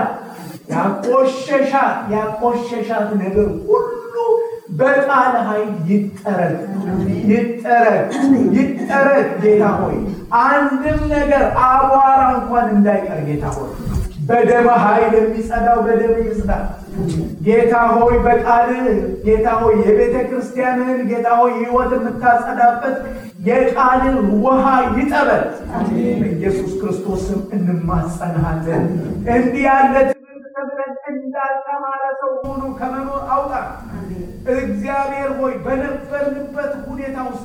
ያቆሸሻት ነገር ሁሉ በቃል ኃይል ይጠረግ ጌታ ሆይ አንድም ነገር አቧራ እንኳን እንዳይቀር ጌታ ሆይ በደም ኃይል የሚጸዳው በደም ይጽዳል ጌታ ሆይ በቃል ጌታ ሆይ የቤተ ክርስቲያንን ጌታ ሆይ ሕይወት የምታጸዳበት የቃል ውሃ ይጠበል። በኢየሱስ ክርስቶስም እንማጸናለን። እንዲህ ያለ ትምህርት ተብለን እንዳልተማረ ሰው ሆኖ ከመኖር አውጣ። እግዚአብሔር ሆይ በነበርንበት ሁኔታ ውስጥ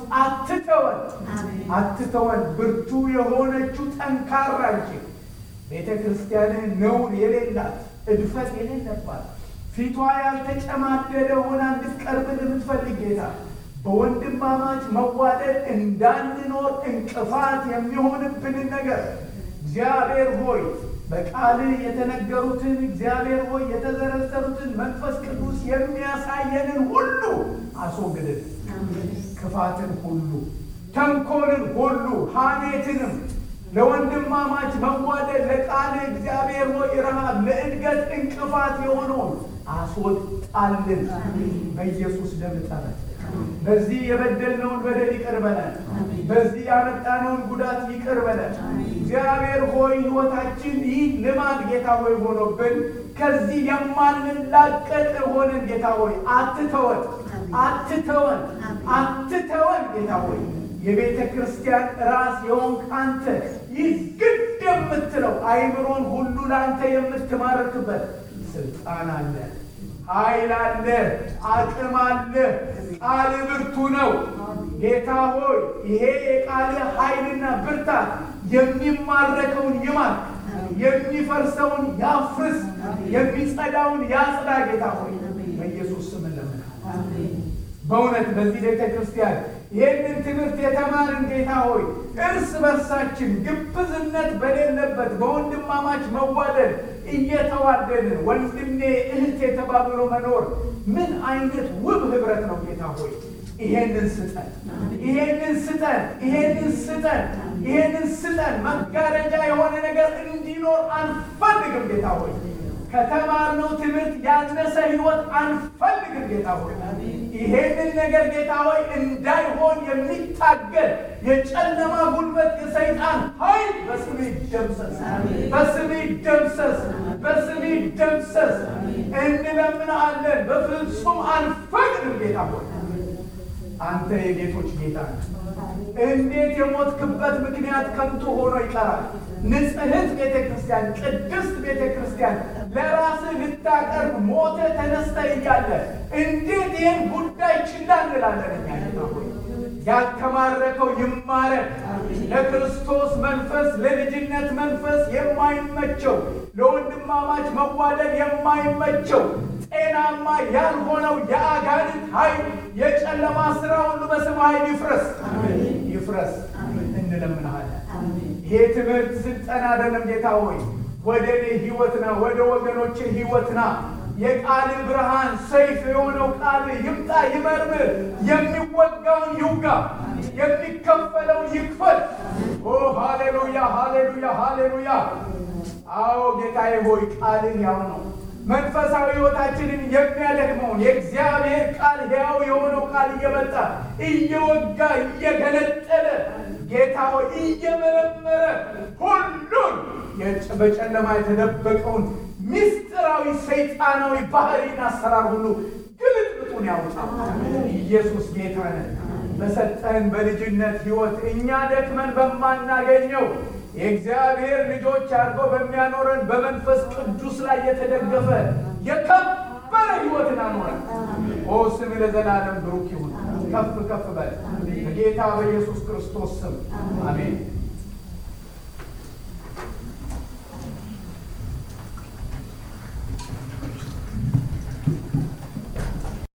አትተወን። ብርቱ የሆነችው ጠንካራ እንጂ ቤተ ክርስቲያንን ነውር የሌላት እድፈት የሌለባት ፊቷ ያልተጨማደደ ሆና እንድትቀርብን የምትፈልግ ጌታ በወንድማማች መዋደድ እንዳንኖር እንቅፋት የሚሆንብንን ነገር እግዚአብሔር ሆይ በቃል የተነገሩትን እግዚአብሔር ሆይ የተዘረዘሩትን መንፈስ ቅዱስ የሚያሳየንን ሁሉ አስወግድን። ክፋትን ሁሉ፣ ተንኮልን ሁሉ፣ ሐሜትንም ለወንድማማች መዋደድ ለቃል እግዚአብሔር ሆይ ረሃብ ለእድገት እንቅፋት የሆነውን አስወጣልን። በኢየሱስ ደም ጠራት። በዚህ የበደልነውን በደል ይቅር በለን። በዚህ ያመጣነውን ጉዳት ይቅር በለን እግዚአብሔር ሆይ። ሕይወታችን ይህ ልማድ ጌታ ሆይ ሆኖብን ከዚህ የማንላቀቅ ሆነን ጌታ ሆይ አትተወን፣ አትተወን፣ አትተወን ጌታ ሆይ። የቤተ ክርስቲያን ራስ የሆንክ አንተ ይህ ግድ የምትለው አይምሮን ሁሉ ለአንተ የምትማርክበት ስልጣን አለ፣ ኃይል አለ፣ አቅም አለ። ቃል ብርቱ ነው ጌታ ሆይ። ይሄ የቃል ኃይልና ብርታት የሚማረከውን ይማርክ፣ የሚፈርሰውን ያፍርስ፣ የሚጸዳውን ያጽዳ ጌታ ሆይ በኢየሱስ ስም እንለምናለን። በእውነት በዚህ ቤተ ክርስቲያን ይህንን ትምህርት የተማርን ጌታ ሆይ እርስ በርሳችን ግብዝነት በሌለበት በወንድማማች መዋደድ እየተዋደድን ወንድሜ እህት የተባብሎ መኖር ምን አይነት ውብ ህብረት ነው ጌታ ሆይ። ይሄንን ስጠን፣ ይሄንን ስጠን፣ ይሄንን ስጠን፣ ይሄንን ስጠን። መጋረጃ የሆነ ነገር እንዲኖር አንፈልግም ጌታ ሆይ። ከተማርነው ትምህርት ያነሰ ህይወት አንፈልግም ጌታ ሆይ። ይሄንን ነገር ጌታ ሆይ እንዳይሆን የሚታገል የጨለማ ጉልበት የሰይጣን ኃይል በስሜ ይደምሰስ፣ በስሜ ይደምሰስ፣ በስሜ ይደምሰስ እንለምናለን። በፍጹም አንፈቅድም ጌታ ሆይ። አንተ የጌቶች ጌታ ነህ። እንዴት የሞትክበት ምክንያት ከንቱ ሆኖ ይቀራል? ንጽሕት ቤተ ክርስቲያን፣ ቅድስት ቤተ ክርስቲያን ለራስህ ልታቀርብ ሞተ ተነስተ እያለ እንዴት ይህን ጉዳይ ችላ እንላለን? እኛ ጌታ ሆይ ያልተማረከው ይማረክ። ለክርስቶስ መንፈስ ለልጅነት መንፈስ የማይመቸው ለወንድማማች መዋደድ የማይመቸው ጤናማ ያልሆነው የአጋንንት ኃይል የጨለማ ሥራ ሁሉ በስሙ ኃይል ይፍረስ፣ ይፍረስ እንለምንሃለን። ይሄ ትምህርት ስልጠና አይደለም ጌታ ሆይ። ወደ እኔ ሕይወትና ወደ ወገኖቼ ሕይወትና የቃል ብርሃን ሰይፍ የሆነው ቃል ይምጣ፣ ይመርምር፣ የሚወጋውን ይውጋ፣ የሚከፈለውን ይክፈል። ኦ ሃሌሉያ፣ ሃሌሉያ፣ ሃሌሉያ። አዎ ጌታዬ ሆይ ቃልህ ያው ነው። መንፈሳዊ ሕይወታችንን የሚያደክመውን የእግዚአብሔር ቃል ሕያው የሆነው ቃል እየመጣ እየወጋ እየገነጠለ ጌታ ሆይ እየመረመረ ሁሉን በጨለማ የተደበቀውን ምስጢራዊ ሰይጣናዊ ባህሪና አሰራር ሁሉ ግልጥልጡን ያውጣ። ኢየሱስ ጌታ ነህ። በሰጠን በልጅነት ሕይወት እኛ ደክመን በማናገኘው የእግዚአብሔር ልጆች አድርጎ በሚያኖረን በመንፈስ ቅዱስ ላይ የተደገፈ የከበረ ሕይወትን አኖረን። ኦ ስም ለዘላለም ብሩክ ይሁን። ከፍ ከፍ በል በጌታ በኢየሱስ ክርስቶስ ስም አሜን።